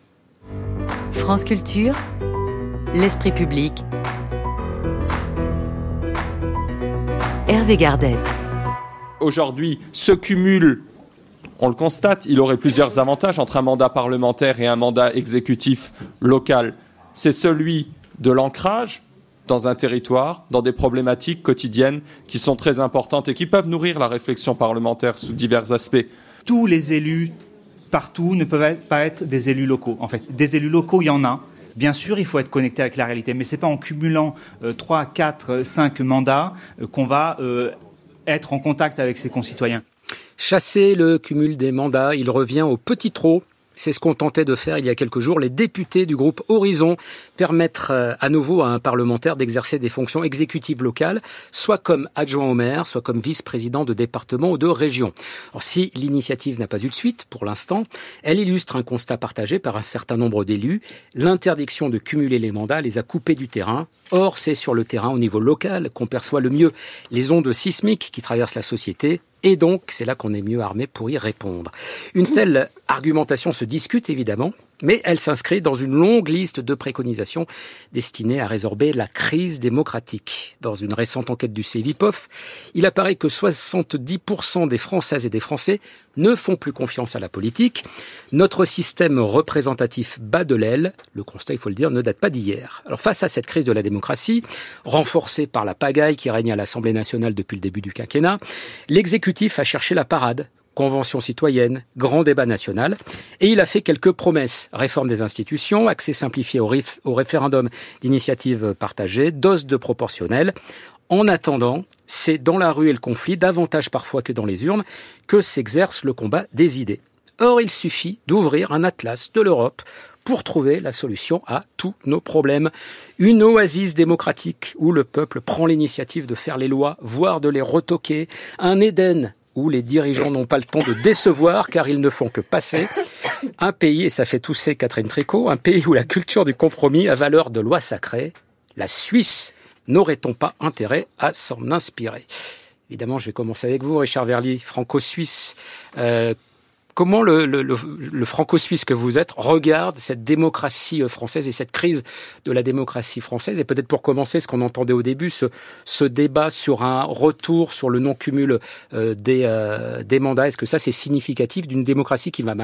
France Culture, l'esprit public. Hervé Gardette. Aujourd'hui, ce cumul, on le constate, il aurait plusieurs avantages entre un mandat parlementaire et un mandat exécutif local. C'est celui de l'ancrage dans un territoire, dans des problématiques quotidiennes qui sont très importantes et qui peuvent nourrir la réflexion parlementaire sous divers aspects. Tous les élus, partout, ne peuvent pas être des élus locaux. En fait, des élus locaux, il y en a. Bien sûr, il faut être connecté avec la réalité, mais c'est pas en cumulant euh, trois, quatre, cinq mandats euh, qu'on va euh, être en contact avec ses concitoyens. Chasser le cumul des mandats, il revient au petit trot. C'est ce qu'ont tenté de faire il y a quelques jours les députés du groupe Horizon, permettre à nouveau à un parlementaire d'exercer des fonctions exécutives locales, soit comme adjoint au maire, soit comme vice-président de département ou de région. Alors, si l'initiative n'a pas eu de suite pour l'instant, elle illustre un constat partagé par un certain nombre d'élus. L'interdiction de cumuler les mandats les a coupés du terrain. Or, c'est sur le terrain, au niveau local, qu'on perçoit le mieux les ondes sismiques qui traversent la société. Et donc, c'est là qu'on est mieux armé pour y répondre. Une telle argumentation se discute évidemment, mais elle s'inscrit dans une longue liste de préconisations destinées à résorber la crise démocratique. Dans une récente enquête du Cevipof, il apparaît que soixante-dix pour cent des Françaises et des Français ne font plus confiance à la politique. Notre système représentatif bat de l'aile. Le constat, il faut le dire, ne date pas d'hier. Alors face à cette crise de la démocratie, renforcée par la pagaille qui règne à l'Assemblée nationale depuis le début du quinquennat, l'exécutif a cherché la parade. Convention citoyenne, grand débat national, et il a fait quelques promesses. Réforme des institutions, accès simplifié au, rif, au référendum d'initiative partagée, dose de proportionnel. En attendant, c'est dans la rue et le conflit, davantage parfois que dans les urnes, que s'exerce le combat des idées. Or, il suffit d'ouvrir un atlas de l'Europe pour trouver la solution à tous nos problèmes. Une oasis démocratique où le peuple prend l'initiative de faire les lois, voire de les retoquer. Un Éden où les dirigeants n'ont pas le temps de décevoir car ils ne font que passer. Un pays, et ça fait tousser Catherine Tricot, un pays où la culture du compromis a valeur de loi sacrée. La Suisse, n'aurait-on pas intérêt à s'en inspirer ? Évidemment, je vais commencer avec vous, Richard Verly, franco-suisse. Euh, comment le, le, le, le franco-suisse que vous êtes regarde cette démocratie française et cette crise de la démocratie française. Et peut-être pour commencer, ce qu'on entendait au début, ce, ce débat sur un retour sur le non-cumul euh, des, euh, des mandats. Est-ce que ça, c'est significatif d'une démocratie qui va mal ?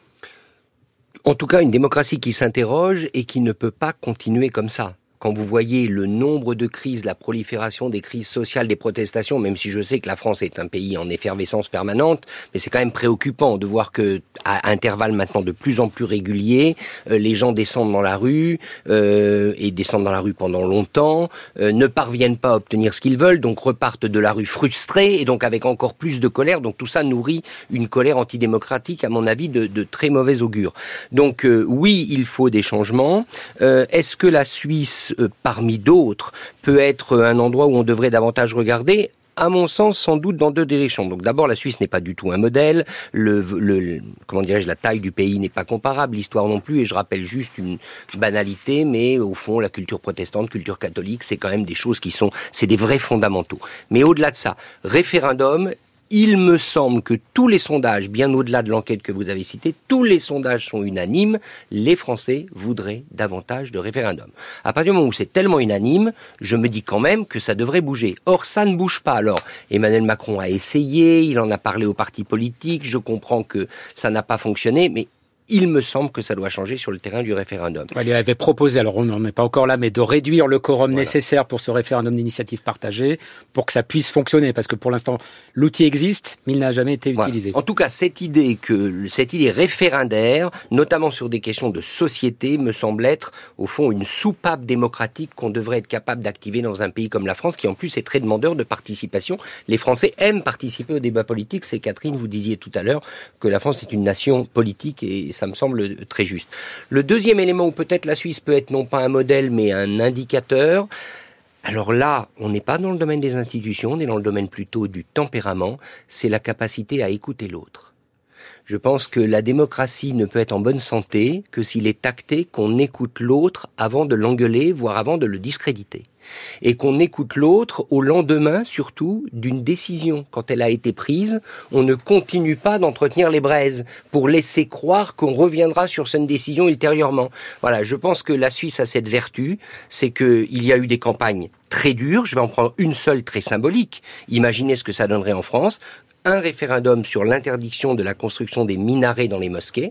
En tout cas, une démocratie qui s'interroge et qui ne peut pas continuer comme ça. Quand vous voyez le nombre de crises, la prolifération des crises sociales, des protestations, même si je sais que la France est un pays en effervescence permanente, mais c'est quand même préoccupant de voir que, à intervalles maintenant de plus en plus réguliers, euh, les gens descendent dans la rue, euh, et descendent dans la rue pendant longtemps, euh, ne parviennent pas à obtenir ce qu'ils veulent, donc repartent de la rue frustrés, et donc avec encore plus de colère. Donc tout ça nourrit une colère antidémocratique, à mon avis, de, de très mauvais augure. Donc euh, oui, il faut des changements. Euh, est-ce que la Suisse, Euh, parmi d'autres, peut être un endroit où on devrait davantage regarder? À mon sens, sans doute dans deux directions. Donc d'abord, la Suisse n'est pas du tout un modèle. Le, le, le comment dirais-je, la taille du pays n'est pas comparable, l'histoire non plus. Et je rappelle juste une banalité, mais au fond, la culture protestante, culture catholique, c'est quand même des choses qui sont, c'est des vrais fondamentaux. Mais au-delà de ça, référendum. Il me semble que tous les sondages, bien au-delà de l'enquête que vous avez citée, tous les sondages sont unanimes. Les Français voudraient davantage de référendums. À partir du moment où c'est tellement unanime, je me dis quand même que ça devrait bouger. Or, ça ne bouge pas. Alors, Emmanuel Macron a essayé, il en a parlé aux partis politiques, je comprends que ça n'a pas fonctionné, mais il me semble que ça doit changer sur le terrain du référendum. Il avait proposé, alors on n'en est pas encore là, mais de réduire le quorum voilà. nécessaire pour ce référendum d'initiative partagée pour que ça puisse fonctionner. Parce que pour l'instant, l'outil existe, mais il n'a jamais été voilà. utilisé. En tout cas, cette idée que cette idée référendaire, notamment sur des questions de société, me semble être, au fond, une soupape démocratique qu'on devrait être capable d'activer dans un pays comme la France, qui en plus est très demandeur de participation. Les Français aiment participer au débat politique. C'est Catherine, vous disiez tout à l'heure que la France est une nation politique et ça me semble très juste. Le deuxième élément où peut-être la Suisse peut être non pas un modèle mais un indicateur, alors là, on n'est pas dans le domaine des institutions, on est dans le domaine plutôt du tempérament, c'est la capacité à écouter l'autre. Je pense que la démocratie ne peut être en bonne santé que s'il est acté qu'on écoute l'autre avant de l'engueuler, voire avant de le discréditer. Et qu'on écoute l'autre au lendemain, surtout, d'une décision. Quand elle a été prise, on ne continue pas d'entretenir les braises pour laisser croire qu'on reviendra sur cette décision ultérieurement. Voilà, je pense que la Suisse a cette vertu, c'est qu'il y a eu des campagnes très dures. Je vais en prendre une seule très symbolique. Imaginez ce que ça donnerait en France. Un référendum sur l'interdiction de la construction des minarets dans les mosquées.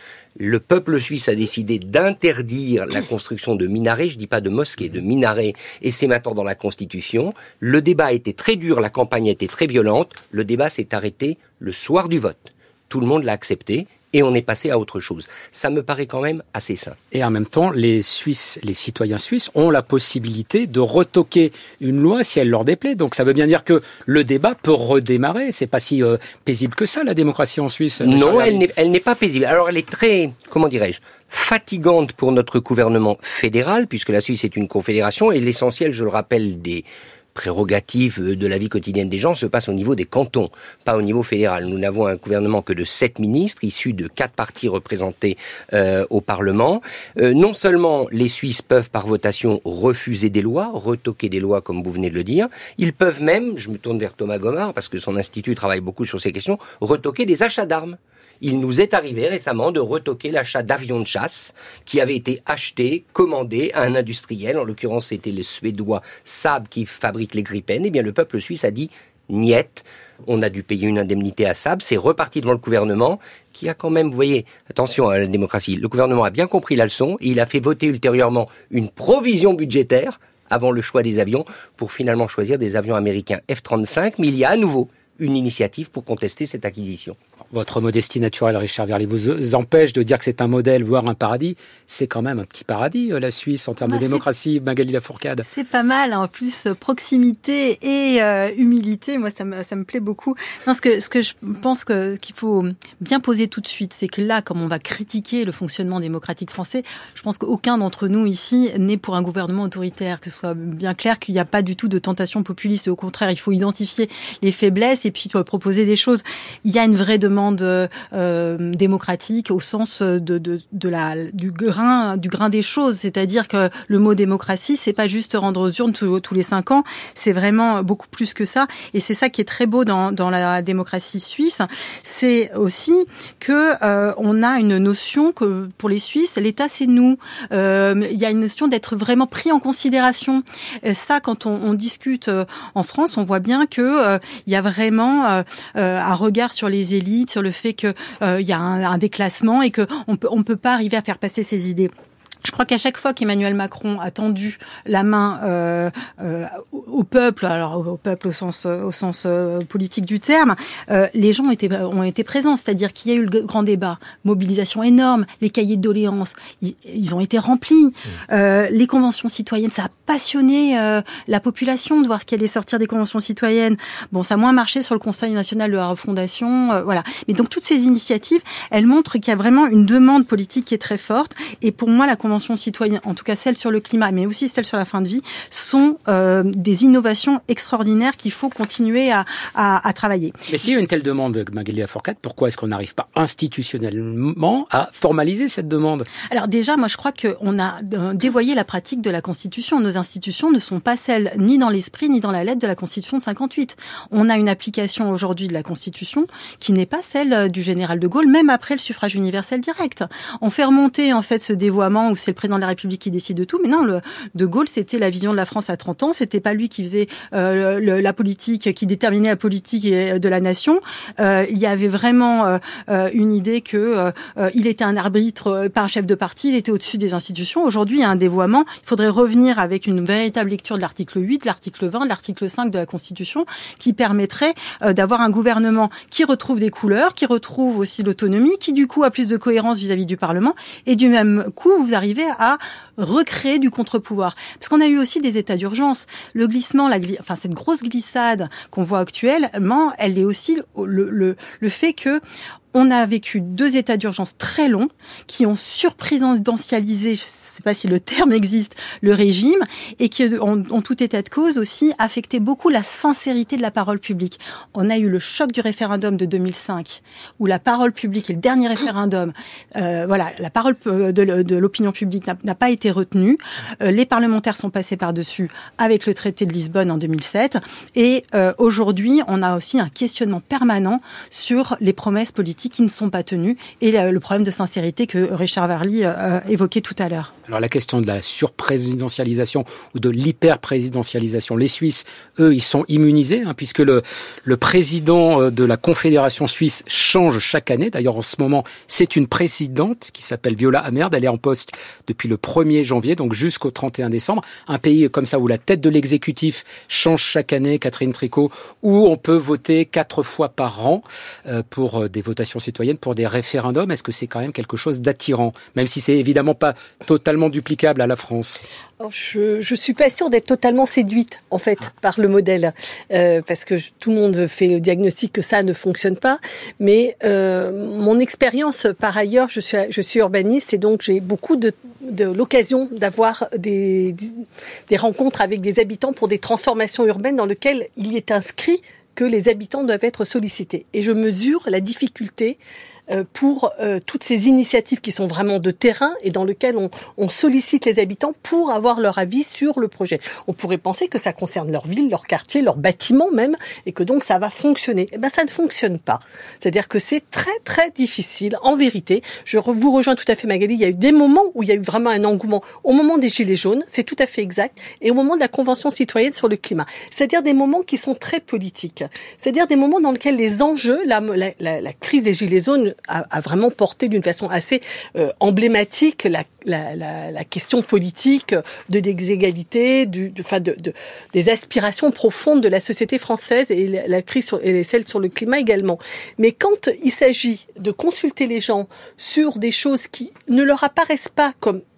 Le peuple suisse a décidé d'interdire la construction de minarets, je dis pas de mosquées, de minarets, et c'est maintenant dans la Constitution. Le débat a été très dur, la campagne a été très violente, le débat s'est arrêté le soir du vote. Tout le monde l'a accepté, et on est passé à autre chose. Ça me paraît quand même assez sain. Et en même temps, les Suisses, les citoyens suisses ont la possibilité de retoquer une loi si elle leur déplaît. Donc ça veut bien dire que le débat peut redémarrer. C'est pas si euh, paisible que ça, la démocratie en Suisse. Non, elle n'est, elle n'est pas paisible. Alors elle est très, comment dirais-je, fatigante pour notre gouvernement fédéral, puisque la Suisse est une confédération, et l'essentiel, je le rappelle, des prérogatives de la vie quotidienne des gens se passe au niveau des cantons, pas au niveau fédéral. Nous n'avons un gouvernement que de sept ministres, issus de quatre partis représentés euh, au Parlement. Euh, non seulement les Suisses peuvent par votation refuser des lois, retoquer des lois comme vous venez de le dire, ils peuvent même, je me tourne vers Thomas Gomard, parce que son institut travaille beaucoup sur ces questions, retoquer des achats d'armes. Il nous est arrivé récemment de retoquer l'achat d'avions de chasse qui avaient été achetés, commandés à un industriel. En l'occurrence, c'était le Suédois Saab qui fabrique les Gripen. Eh bien, le peuple suisse a dit « niet ». On a dû payer une indemnité à Saab. C'est reparti devant le gouvernement qui a quand même, vous voyez, attention à la démocratie. Le gouvernement a bien compris la leçon et il a fait voter ultérieurement une provision budgétaire avant le choix des avions pour finalement choisir des avions américains F trente-cinq. Mais il y a à nouveau une initiative pour contester cette acquisition. Votre modestie naturelle, Richard Verly, vous empêche de dire que c'est un modèle, voire un paradis. C'est quand même un petit paradis, la Suisse, en termes bah, de démocratie. Magali Lafourcade. C'est pas mal, en plus, proximité et euh, humilité. Moi, ça me, ça me plaît beaucoup. Non, ce que, ce que je pense que, qu'il faut bien poser tout de suite, c'est que là, comme on va critiquer le fonctionnement démocratique français, je pense qu'aucun d'entre nous ici n'est pour un gouvernement autoritaire. Que ce soit bien clair qu'il n'y a pas du tout de tentation populiste. Au contraire, il faut identifier les faiblesses et puis proposer des choses. Il y a une vraie demande demande euh, démocratique au sens de, de, de la, du grain, du grain des choses. C'est-à-dire que le mot démocratie, c'est pas juste rendre aux urnes tous, tous les cinq ans. C'est vraiment beaucoup plus que ça. Et c'est ça qui est très beau dans, dans la démocratie suisse. C'est aussi que euh, on a une notion que pour les Suisses, l'État c'est nous. Euh, il y a une notion d'être vraiment pris en considération. Et ça, quand on, on discute en France, on voit bien que euh, il y a vraiment euh, un regard sur les élites, sur le fait que euh, il y a un, un déclassement et que on peut on peut pas arriver à faire passer ses idées. Je crois qu'à chaque fois qu'Emmanuel Macron a tendu la main euh, euh, au peuple, alors au peuple au sens au sens euh, politique du terme, euh, les gens ont été ont été présents, c'est-à-dire qu'il y a eu le grand débat, mobilisation énorme, les cahiers de doléances, ils, ils ont été remplis, euh, les conventions citoyennes, ça a passionné euh, la population de voir ce qui allait sortir des conventions citoyennes. Bon, ça a moins marché sur le Conseil national de la refondation, euh, voilà. Mais donc toutes ces initiatives, elles montrent qu'il y a vraiment une demande politique qui est très forte. Et pour moi, la convention citoyenne, en tout cas celle sur le climat, mais aussi celle sur la fin de vie, sont euh, des innovations extraordinaires qu'il faut continuer à, à, à travailler. Mais s'il y a une telle demande, Magali Lafourcade, pourquoi est-ce qu'on n'arrive pas institutionnellement à formaliser cette demande ? Alors déjà, moi je crois qu'on a dévoyé la pratique de la Constitution. Nos institutions ne sont pas celles ni dans l'esprit ni dans la lettre de la Constitution de cinquante-huit. On a une application aujourd'hui de la Constitution qui n'est pas celle du général de Gaulle, même après le suffrage universel direct. On fait remonter en fait ce dévoiement où c'est le président de la République qui décide de tout, mais non, le, de Gaulle, c'était la vision de la France à trente ans, c'était pas lui qui faisait euh, le, la politique, qui déterminait la politique de la nation. Euh, il y avait vraiment euh, une idée que euh, il était un arbitre, pas un chef de parti, il était au-dessus des institutions. Aujourd'hui, il y a un dévoiement. Il faudrait revenir avec une véritable lecture de l'article huit, de l'article vingt, de l'article cinq de la Constitution, qui permettrait euh, d'avoir un gouvernement qui retrouve des couleurs, qui retrouve aussi l'autonomie, qui du coup a plus de cohérence vis-à-vis du Parlement, et du même coup, vous arrivez à recréer du contre-pouvoir. Parce qu'on a eu aussi des états d'urgence. Le glissement, la gli... enfin cette grosse glissade qu'on voit actuellement, elle est aussi le, le, le fait que on a vécu deux états d'urgence très longs qui ont surprésidentialisé, je ne sais pas si le terme existe, le régime, et qui ont, ont tout état de cause aussi affecté beaucoup la sincérité de la parole publique. On a eu le choc du référendum de deux mille cinq, où la parole publique, et le dernier référendum, euh, voilà, la parole de, de l'opinion publique n'a, n'a pas été retenue. Euh, les parlementaires sont passés par-dessus avec le traité de Lisbonne en deux mille sept, et euh, aujourd'hui, on a aussi un questionnement permanent sur les promesses politiques qui ne sont pas tenus et le problème de sincérité que Richard Verly euh, évoquait tout à l'heure. Alors la question de la surprésidentialisation ou de l'hyperprésidentialisation, les Suisses, eux, ils sont immunisés hein, puisque le, le président de la Confédération suisse change chaque année. D'ailleurs, en ce moment, c'est une présidente qui s'appelle Viola Amherd. Elle est en poste depuis le premier janvier, donc jusqu'au trente et un décembre. Un pays comme ça où la tête de l'exécutif change chaque année, Catherine Tricot, où on peut voter quatre fois par an euh, pour des votations citoyennes, pour des référendums. Est-ce que c'est quand même quelque chose d'attirant, même si c'est évidemment pas totalement duplicable à la France? Alors, je je suis pas sûre d'être totalement séduite en fait ah. par le modèle euh, parce que tout le monde fait le diagnostic que ça ne fonctionne pas. Mais euh, mon expérience par ailleurs, je suis je suis urbaniste et donc j'ai beaucoup de de l'occasion d'avoir des des rencontres avec des habitants pour des transformations urbaines dans lesquelles il y est inscrit que les habitants doivent être sollicités. Et je mesure la difficulté pour euh, toutes ces initiatives qui sont vraiment de terrain et dans lesquelles on, on sollicite les habitants pour avoir leur avis sur le projet. On pourrait penser que ça concerne leur ville, leur quartier, leur bâtiment même, et que donc ça va fonctionner. Eh ben ça ne fonctionne pas. C'est-à-dire que c'est très très difficile. En vérité, je vous rejoins tout à fait Magali, il y a eu des moments où il y a eu vraiment un engouement. Au moment des Gilets jaunes, c'est tout à fait exact, et au moment de la Convention citoyenne sur le climat. C'est-à-dire des moments qui sont très politiques. C'est-à-dire des moments dans lesquels les enjeux, la, la, la, la crise des Gilets jaunes A, a vraiment porté d'une façon assez euh, emblématique la, la, la, la question politique de l'exégalité, du, de, enfin de, de, des aspirations profondes de la société française et la, la crise sur, et celle sur le climat également. Mais quand il s'agit de consulter les gens sur des choses qui ne leur apparaissent pas comme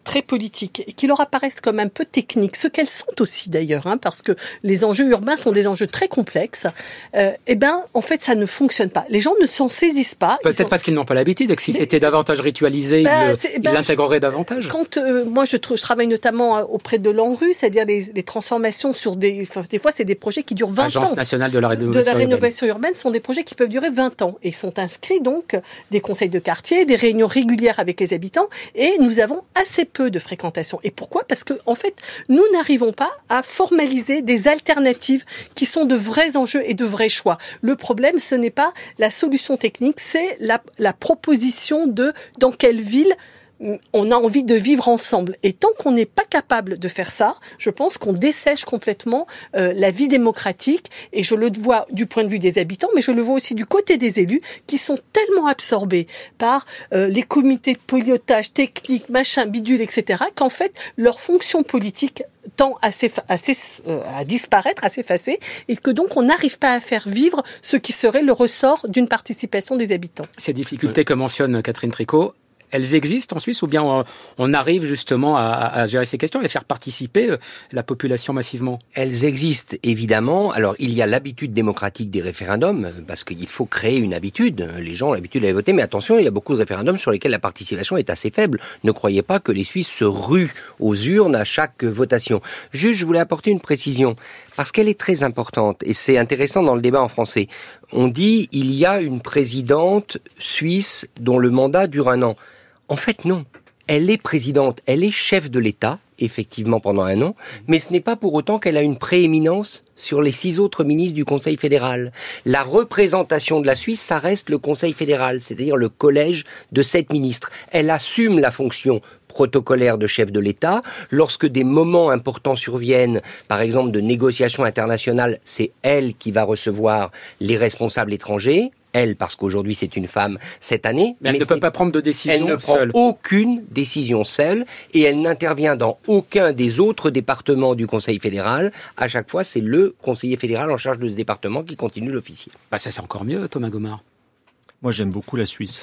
très politiques et qui leur apparaissent comme un peu techniques, ce qu'elles sont aussi d'ailleurs, hein, parce que les enjeux urbains sont des enjeux très complexes, euh, eh ben, en fait, ça ne fonctionne pas. Les gens ne s'en saisissent pas. Peut-être sont... parce qu'ils n'ont pas l'habitude, et que si Mais c'était c'est... davantage ritualisé, ben, ils, ben, ils l'intégrerait davantage. Quand euh, moi, je, je travaille notamment auprès de l'ANRU, c'est-à-dire les, les transformations sur des... Enfin, des fois, c'est des projets qui durent vingt Agence ans. Agence nationale de la rénovation, de la rénovation urbaine. urbaine sont des projets qui peuvent durer vingt ans. Et sont inscrits donc des conseils de quartier, des réunions régulières avec les habitants, et nous avons assez peu de fréquentation. Et pourquoi ? Parce que, en fait, nous n'arrivons pas à formaliser des alternatives qui sont de vrais enjeux et de vrais choix. Le problème, ce n'est pas la solution technique, c'est la, la proposition de dans quelle ville on a envie de vivre ensemble. Et tant qu'on n'est pas capable de faire ça, je pense qu'on dessèche complètement euh, la vie démocratique. Et je le vois du point de vue des habitants, mais je le vois aussi du côté des élus, qui sont tellement absorbés par euh, les comités de pilotage technique, machin, bidule, et cetera, qu'en fait, leur fonction politique tend à, assez, euh, à disparaître, à s'effacer, et que donc on n'arrive pas à faire vivre ce qui serait le ressort d'une participation des habitants. Ces difficultés que mentionne Catherine Tricot, elles existent en Suisse, ou bien on arrive justement à, à gérer ces questions et faire participer la population massivement ? Elles existent évidemment. Alors il y a l'habitude démocratique des référendums, parce qu'il faut créer une habitude. Les gens ont l'habitude d'aller voter, mais attention, il y a beaucoup de référendums sur lesquels la participation est assez faible. Ne croyez pas que les Suisses se ruent aux urnes à chaque votation. Juste, je voulais apporter une précision, parce qu'elle est très importante, et c'est intéressant dans le débat en français. On dit il y a une présidente suisse dont le mandat dure un an. En fait, non. Elle est présidente, elle est chef de l'État, effectivement, pendant un an, mais ce n'est pas pour autant qu'elle a une prééminence sur les six autres ministres du Conseil fédéral. La représentation de la Suisse, ça reste le Conseil fédéral, c'est-à-dire le collège de sept ministres. Elle assume la fonction protocolaire de chef de l'État. Lorsque des moments importants surviennent, par exemple de négociations internationales, c'est elle qui va recevoir les responsables étrangers. Elle, parce qu'aujourd'hui c'est une femme cette année. Mais elle mais ne peut pas prendre de décision seule. Elle ne prend seule. aucune décision seule, et elle n'intervient dans aucun des autres départements du Conseil fédéral. À chaque fois, c'est le conseiller fédéral en charge de ce département qui continue l'officier. Bah ça c'est encore mieux, Thomas Gomard. Moi j'aime beaucoup la Suisse.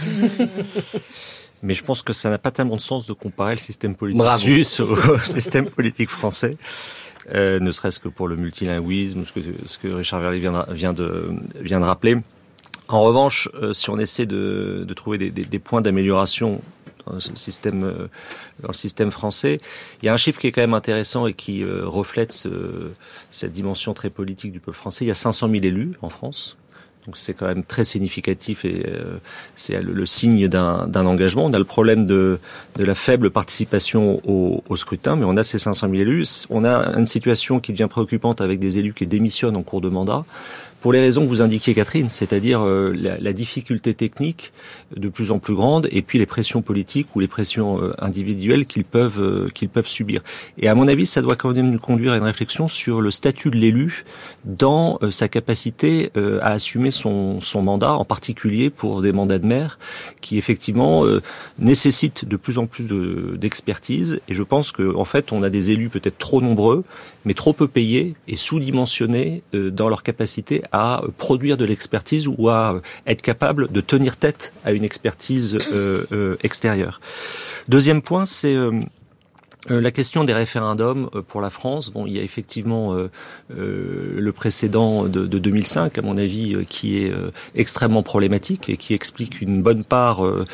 Mais je pense que ça n'a pas tellement de sens de comparer le système politique Bravo. suisse au système politique français. Euh, ne serait-ce que pour le multilinguisme, ce que, ce que Richard Verly vient de, vient de, vient de rappeler. En revanche, euh, si on essaie de, de trouver des, des, des points d'amélioration dans le système, euh, dans le système français, il y a un chiffre qui est quand même intéressant et qui euh, reflète ce, cette dimension très politique du peuple français. Il y a cinq cent mille élus en France. Donc c'est quand même très significatif et euh, c'est le, le signe d'un, d'un engagement. On a le problème de, de la faible participation au, au scrutin, mais on a ces cinq cent mille élus. On a une situation qui devient préoccupante avec des élus qui démissionnent en cours de mandat. Pour les raisons que vous indiquiez, Catherine, c'est-à-dire euh, la, la difficulté technique de plus en plus grande, et puis les pressions politiques ou les pressions euh, individuelles qu'ils peuvent euh, qu'ils peuvent subir. Et à mon avis, ça doit quand même nous conduire à une réflexion sur le statut de l'élu dans euh, sa capacité euh, à assumer son son mandat, en particulier pour des mandats de maire qui effectivement euh, nécessitent de plus en plus de, d'expertise. Et je pense que en fait, on a des élus peut-être trop nombreux, mais trop peu payés et sous-dimensionnés euh, dans leur capacité à produire de l'expertise ou à être capable de tenir tête à une expertise euh, euh, extérieure. Deuxième point, c'est euh, Euh, la question des référendums euh, pour la France. Bon, il y a effectivement euh, euh, le précédent de, de deux mille cinq, à mon avis, euh, qui est euh, extrêmement problématique et qui explique une bonne part euh,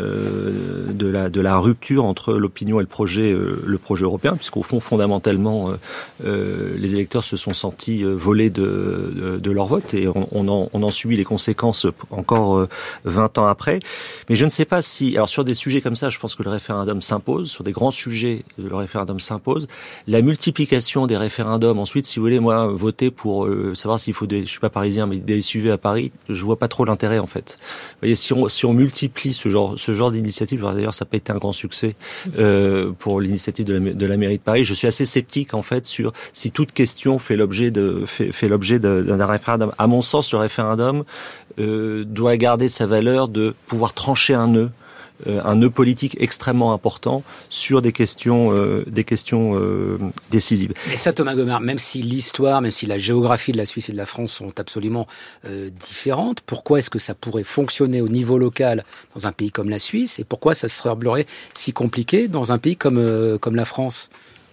euh, de la de la rupture entre l'opinion et le projet euh, le projet européen, puisqu'au fond, fondamentalement, euh, euh, les électeurs se sont sentis euh, volés de, de de leur vote et on, on en on en subit les conséquences encore euh, vingt ans après. Mais je ne sais pas si, alors sur des sujets comme ça, je pense que le référendum s'impose sur des grands sujets. Le référendum s'impose. La multiplication des référendums, ensuite, si vous voulez, moi, voter pour euh, savoir s'il faut des, je suis pas parisien, mais des S U V à Paris, je vois pas trop l'intérêt, en fait. Vous voyez, si on, si on multiplie ce genre, ce genre d'initiative, d'ailleurs, ça n'a pas été un grand succès, euh, pour l'initiative de la, de la mairie de Paris, je suis assez sceptique, en fait, sur si toute question fait l'objet de, fait, fait l'objet de, d'un référendum. À mon sens, le référendum, euh, doit garder sa valeur de pouvoir trancher un nœud euh, un nœud politique extrêmement important sur des questions, euh, des questions euh, décisives. Et ça, Thomas Gomard, même si l'histoire, même si la géographie de la Suisse et de la France sont absolument euh, différentes, pourquoi est-ce que ça pourrait fonctionner au niveau local dans un pays comme la Suisse, et pourquoi ça semblerait si compliqué dans un pays comme, euh, comme la France ?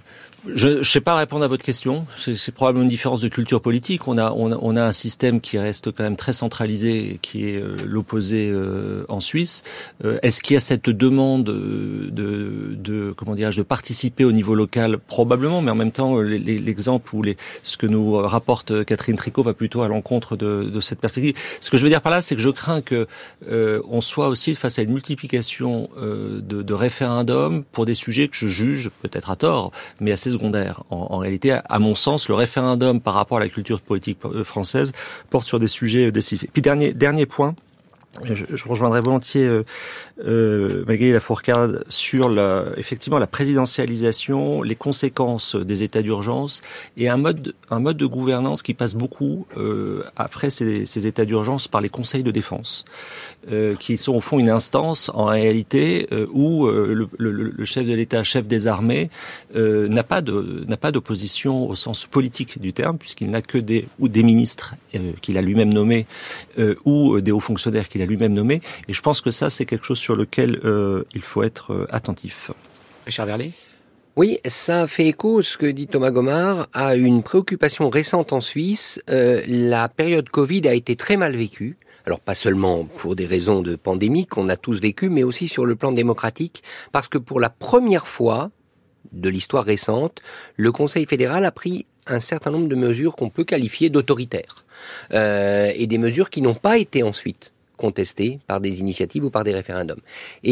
Je ne sais pas répondre à votre question. C'est, c'est probablement une différence de culture politique. On a, on a, on a un système qui reste quand même très centralisé, qui est euh, l'opposé euh, en Suisse. Euh, est-ce qu'il y a cette demande de, de, de comment dirais-je, de participer au niveau local ? Probablement, mais en même temps, les, les, l'exemple ou les, ce que nous rapporte Catherine Tricot va plutôt à l'encontre de, de cette perspective. Ce que je veux dire par là, c'est que je crains que euh, on soit aussi face à une multiplication euh, de, de référendums pour des sujets que je juge, peut-être à tort, mais assez secondaire. En, en réalité, à, à mon sens, le référendum par rapport à la culture politique française porte sur des sujets décisifs. Puis dernier dernier point, je, je rejoindrai volontiers euh, euh, Magali Lafourcade sur la, effectivement la présidentialisation, les conséquences des états d'urgence et un mode un mode de gouvernance qui passe beaucoup euh, après ces, ces états d'urgence par les conseils de défense, euh, qui sont au fond une instance en réalité euh, où euh, le, le, le chef de l'État, chef des armées, euh, n'a pas de n'a pas d'opposition au sens politique du terme, puisqu'il n'a que des ou des ministres euh, qu'il a lui-même nommés euh, ou des hauts fonctionnaires qu'il a lui-même nommés. Et je pense que ça, c'est quelque chose sur lequel euh, il faut être euh, attentif. Richard Verly ? Oui, ça fait écho, ce que dit Thomas Gomard, à une préoccupation récente en Suisse. Euh, la période Covid a été très mal vécue. Alors pas seulement pour des raisons de pandémie qu'on a tous vécues, mais aussi sur le plan démocratique, parce que pour la première fois de l'histoire récente, le Conseil fédéral a pris un certain nombre de mesures qu'on peut qualifier d'autoritaires, euh, et des mesures qui n'ont pas été ensuite contestées par des initiatives ou par des référendums.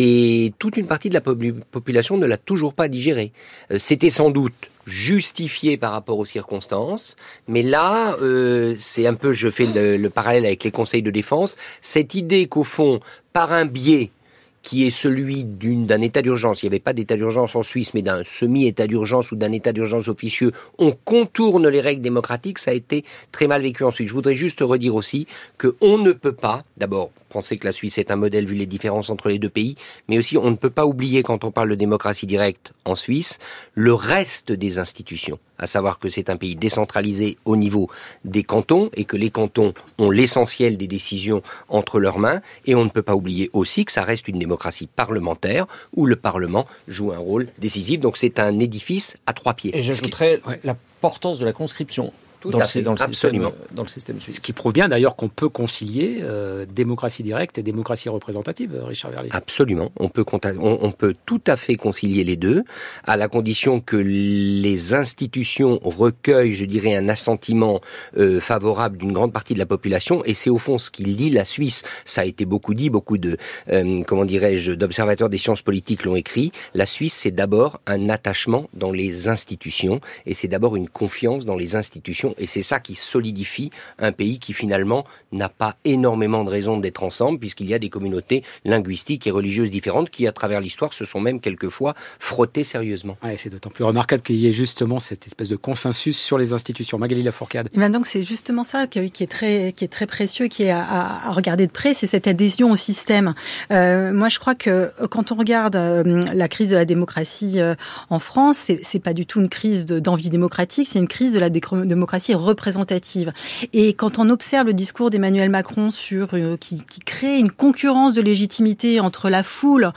Et toute une partie de la population ne l'a toujours pas digéré. Euh, c'était sans doute justifié par rapport aux circonstances, mais là, euh, c'est un peu, je fais le, le parallèle avec les conseils de défense, cette idée qu'au fond, par un biais qui est celui d'une, d'un état d'urgence, il n'y avait pas d'état d'urgence en Suisse, mais d'un semi-état d'urgence ou d'un état d'urgence officieux, on contourne les règles démocratiques, ça a été très mal vécu en Suisse. Je voudrais juste redire aussi qu'on ne peut pas, d'abord, penser que la Suisse est un modèle vu les différences entre les deux pays, mais aussi on ne peut pas oublier, quand on parle de démocratie directe en Suisse, le reste des institutions, à savoir que c'est un pays décentralisé au niveau des cantons et que les cantons ont l'essentiel des décisions entre leurs mains, et on ne peut pas oublier aussi que ça reste une démocratie parlementaire où le Parlement joue un rôle décisif, donc c'est un édifice à trois pieds. Et j'ajouterais qui... ouais. l'importance de la conscription. Tout dans, à le, fait, dans, le absolument. Système, dans le système suisse. Ce qui prouve bien d'ailleurs qu'on peut concilier euh, démocratie directe et démocratie représentative, Richard Verly. Absolument, on peut, on, on peut tout à fait concilier les deux, à la condition que les institutions recueillent, je dirais, un assentiment euh, favorable d'une grande partie de la population, et c'est au fond ce qui lie la Suisse. Ça a été beaucoup dit, beaucoup de, euh, comment dirais-je, d'observateurs des sciences politiques l'ont écrit. La Suisse, c'est d'abord un attachement dans les institutions, et c'est d'abord une confiance dans les institutions. Et c'est ça qui solidifie un pays qui finalement n'a pas énormément de raisons d'être ensemble, puisqu'il y a des communautés linguistiques et religieuses différentes qui, à travers l'histoire, se sont même quelquefois frottées sérieusement. Ouais, c'est d'autant plus remarquable qu'il y ait justement cette espèce de consensus sur les institutions. Magali Lafourcade. Et ben donc c'est justement ça qui est très, qui est très précieux, qui est à, à regarder de près, c'est cette adhésion au système. Euh, moi, je crois que quand on regarde euh, la crise de la démocratie euh, en France, c'est, c'est pas du tout une crise de, d'envie démocratique, c'est une crise de la dé- démocratie représentative. Et quand on observe le discours d'Emmanuel Macron sur euh, qui, qui crée une concurrence de légitimité entre la foule,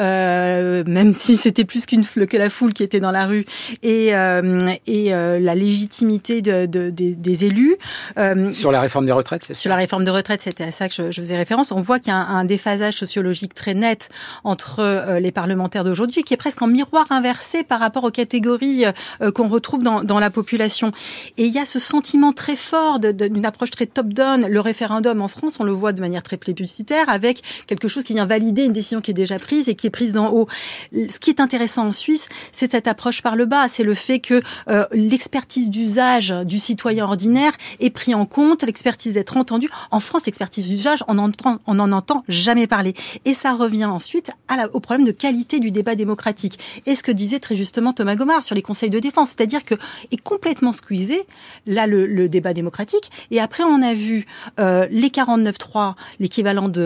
euh, même si c'était plus qu'une que la foule qui était dans la rue, et euh, et euh, la légitimité de, de, de des élus euh, sur la réforme des retraites, c'est ça. Sur la réforme de retraite, c'était à ça que je, je faisais référence. On voit qu'il y a un, un déphasage sociologique très net entre euh, les parlementaires d'aujourd'hui, qui est presque en miroir inversé par rapport aux catégories euh, qu'on retrouve dans, dans la population. Et il y a ce sentiment très fort de, de, d'une approche très top-down. Le référendum en France, on le voit de manière très plébiscitaire, avec quelque chose qui vient valider une décision qui est déjà prise et qui est prise d'en haut. Ce qui est intéressant en Suisse, c'est cette approche par le bas. C'est le fait que euh, l'expertise d'usage du citoyen ordinaire est pris en compte, l'expertise d'être entendu. En France, l'expertise d'usage, on n'en entend, on en entend jamais parler. Et ça revient ensuite à la, au problème de qualité du débat démocratique. Et ce que disait très justement Thomas Gomard sur les conseils de défense, c'est-à-dire que est complètement squeezé là le, le débat démocratique. Et après, on a vu euh, les quarante-neuf trois, l'équivalent de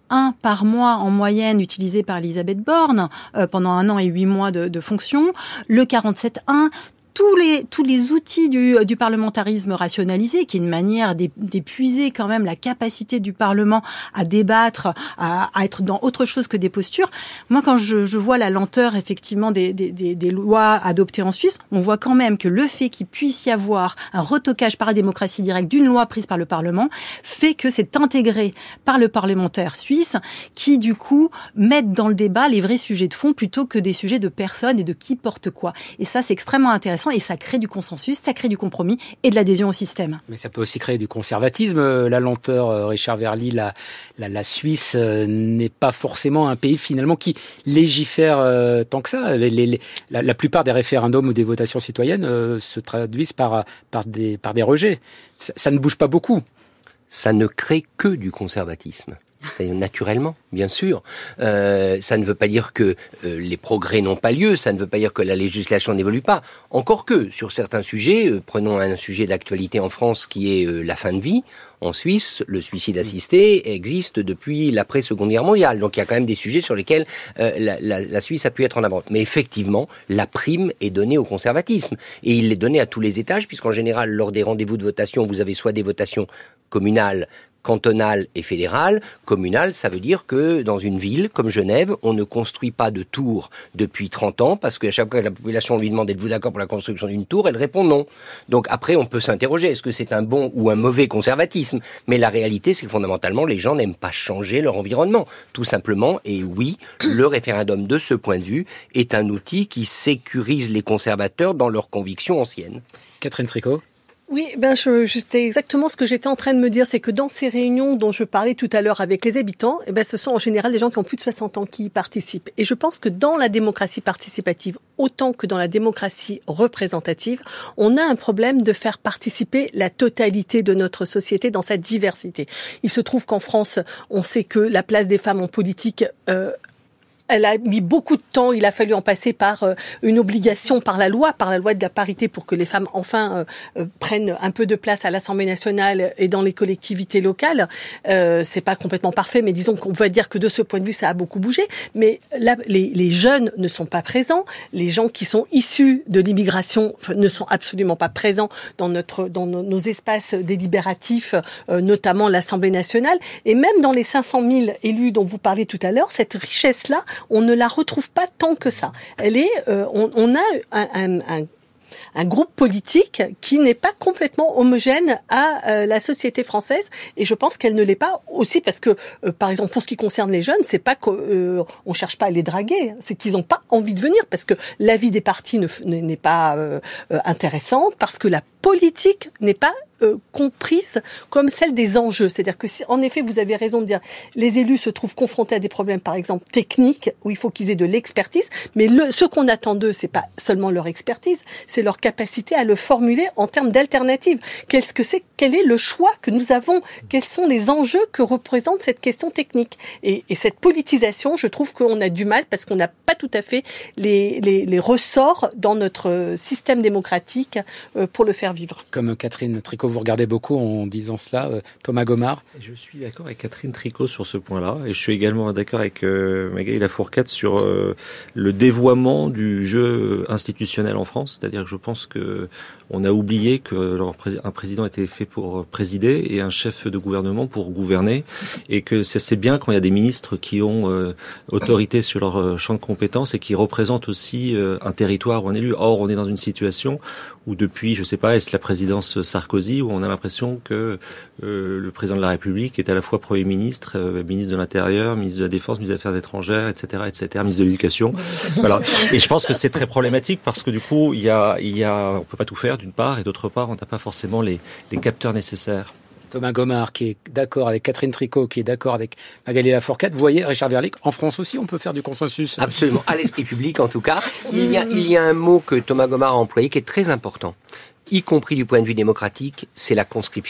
un par mois en moyenne utilisé par Elisabeth Borne euh, pendant un an et huit mois de, de fonction, le quarante-sept un, tous les, tous les outils du, du parlementarisme rationalisé, qui est une manière d'épuiser quand même la capacité du Parlement à débattre, à, à être dans autre chose que des postures. Moi, quand je, je vois la lenteur, effectivement, des, des, des, des lois adoptées en Suisse, on voit quand même que le fait qu'il puisse y avoir un retocage par la démocratie directe d'une loi prise par le Parlement fait que c'est intégré par le parlementaire suisse qui, du coup, mettent dans le débat les vrais sujets de fond plutôt que des sujets de personnes et de qui porte quoi. Et ça, c'est extrêmement intéressant. Et ça crée du consensus, ça crée du compromis et de l'adhésion au système. Mais ça peut aussi créer du conservatisme. La lenteur, Richard Verly, la, la, la Suisse n'est pas forcément un pays finalement qui légifère euh, tant que ça. Les, les, la, la plupart des référendums ou des votations citoyennes euh, se traduisent par, par, des, par des rejets. Ça, ça ne bouge pas beaucoup. Ça ne crée que du conservatisme. Naturellement, bien sûr. Euh, ça ne veut pas dire que euh, les progrès n'ont pas lieu, ça ne veut pas dire que la législation n'évolue pas. Encore que, sur certains sujets, euh, prenons un sujet d'actualité en France qui est euh, la fin de vie. En Suisse, le suicide assisté existe depuis l'après-Seconde Guerre mondiale. Donc il y a quand même des sujets sur lesquels euh, la, la, la Suisse a pu être en avant. Mais effectivement, la prime est donnée au conservatisme. Et il est donné à tous les étages, puisqu'en général, lors des rendez-vous de votation, vous avez soit des votations communales, cantonale et fédérale. Communale, ça veut dire que dans une ville comme Genève, on ne construit pas de tour depuis trente ans, parce qu'à chaque fois que la population lui demande êtes-vous d'accord pour la construction d'une tour, elle répond non. Donc après, on peut s'interroger, est-ce que c'est un bon ou un mauvais conservatisme? Mais la réalité, c'est que fondamentalement, les gens n'aiment pas changer leur environnement, tout simplement. Et oui, le référendum, de ce point de vue, est un outil qui sécurise les conservateurs dans leurs convictions anciennes. Catherine Tricot. Oui, ben je, c'était exactement ce que j'étais en train de me dire, c'est que dans ces réunions dont je parlais tout à l'heure avec les habitants, eh ben ce sont en général des gens qui ont plus de soixante ans qui y participent. Et je pense que dans la démocratie participative, autant que dans la démocratie représentative, on a un problème de faire participer la totalité de notre société dans sa diversité. Il se trouve qu'en France, on sait que la place des femmes en politique euh, elle a mis beaucoup de temps, il a fallu en passer par euh, une obligation par la loi, par la loi de la parité pour que les femmes enfin euh, euh, prennent un peu de place à l'Assemblée nationale et dans les collectivités locales. Euh, c'est pas complètement parfait, mais disons qu'on va dire que de ce point de vue, ça a beaucoup bougé. Mais là, les, les jeunes ne sont pas présents, les gens qui sont issus de l'immigration ne sont absolument pas présents dans notre, dans nos, nos espaces délibératifs, euh, notamment l'Assemblée nationale, et même dans les cinq cent mille élus dont vous parlez tout à l'heure, cette richesse-là, on ne la retrouve pas tant que ça. Elle est, euh, on, on a un, un, un, un groupe politique qui n'est pas complètement homogène à euh, la société française, et je pense qu'elle ne l'est pas aussi parce que, euh, par exemple, pour ce qui concerne les jeunes, c'est pas qu'on euh, cherche pas à les draguer, c'est qu'ils n'ont pas envie de venir parce que la vie des partis ne, n'est pas euh, euh, intéressante, parce que la politique n'est pas Euh, comprise comme celle des enjeux. C'est-à-dire que si, en effet, vous avez raison de dire, les élus se trouvent confrontés à des problèmes, par exemple, techniques, où il faut qu'ils aient de l'expertise, mais le, ce qu'on attend d'eux, c'est pas seulement leur expertise, c'est leur capacité à le formuler en termes d'alternatives. Qu'est-ce que c'est, quel est le choix que nous avons? Quels sont les enjeux que représente cette question technique? Et, et cette politisation, je trouve qu'on a du mal parce qu'on n'a pas tout à fait les, les, les ressorts dans notre système démocratique euh, pour le faire vivre. Comme Catherine Tricot, vous regardez beaucoup en disant cela, euh, Thomas Gomard. Je suis d'accord avec Catherine Tricot sur ce point-là, et je suis également d'accord avec euh, Magali Lafourcade sur euh, le dévoiement du jeu institutionnel en France. C'est-à-dire que je pense que on a oublié qu'un président était fait pour présider et un chef de gouvernement pour gouverner, et que c'est bien quand il y a des ministres qui ont euh, autorité sur leur champ de compétences et qui représentent aussi euh, un territoire ou un élu. Or, on est dans une situation où depuis, je sais pas, est-ce la présidence Sarkozy, où on a l'impression que euh, le président de la République est à la fois Premier ministre, euh, ministre de l'Intérieur, ministre de la Défense, ministre des Affaires étrangères, et cetera, et cetera, ministre de l'Éducation. Voilà. Et je pense que c'est très problématique parce que du coup, il y a, il y a, on peut pas tout faire d'une part, et d'autre part, on n'a pas forcément les, les capteurs nécessaires. Thomas Gomard, qui est d'accord avec Catherine Tricot, qui est d'accord avec Magali Lafourcade. Vous voyez, Richard Verly, en France aussi, on peut faire du consensus. Absolument, à l'esprit public en tout cas. Il y a, il y a un mot que Thomas Gomard a employé qui est très important, y compris du point de vue démocratique, c'est la conscription.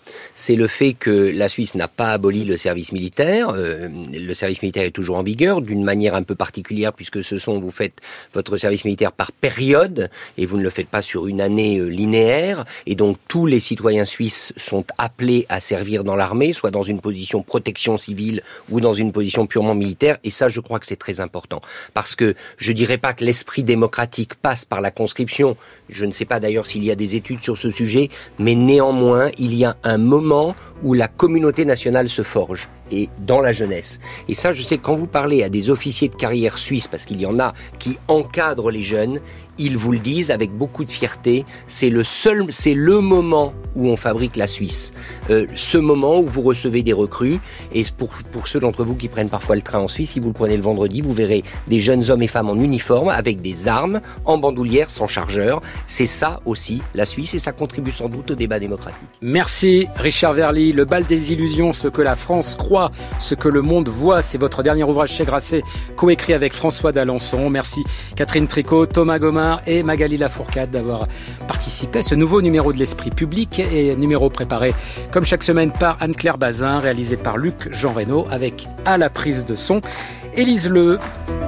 C'est le fait que la Suisse n'a pas aboli le service militaire. Euh, le service militaire est toujours en vigueur, d'une manière un peu particulière, puisque ce sont, vous faites votre service militaire par période, et vous ne le faites pas sur une année euh, linéaire. Et donc, tous les citoyens suisses sont appelés à servir dans l'armée, soit dans une position protection civile ou dans une position purement militaire. Et ça, je crois que c'est très important. Parce que je dirais pas que l'esprit démocratique passe par la conscription. Je ne sais pas d'ailleurs s'il y a des études sur ce sujet, mais néanmoins, il y a un moment où la communauté nationale se forge, et dans la jeunesse. Et ça, je sais que quand vous parlez à des officiers de carrière suisses, parce qu'il y en a qui encadrent les jeunes, ils vous le disent avec beaucoup de fierté, c'est le seul, c'est le moment où on fabrique la Suisse. Euh, ce moment où vous recevez des recrues, et pour, pour ceux d'entre vous qui prennent parfois le train en Suisse, si vous le prenez le vendredi, vous verrez des jeunes hommes et femmes en uniforme, avec des armes, en bandoulière, sans chargeur. C'est ça aussi, la Suisse, et ça contribue sans doute au débat démocratique. Merci Richard Verly. Le bal des illusions, ce que la France croit, ce que le monde voit, c'est votre dernier ouvrage chez Grasset, coécrit avec François d'Alençon. Merci Catherine Tricot, Thomas Gomard et Magali Lafourcade d'avoir participé à ce nouveau numéro de l'Esprit public, et numéro préparé comme chaque semaine par Anne-Claire Bazin, réalisé par Luc Jean Reynaud, avec à la prise de son Élise Leu.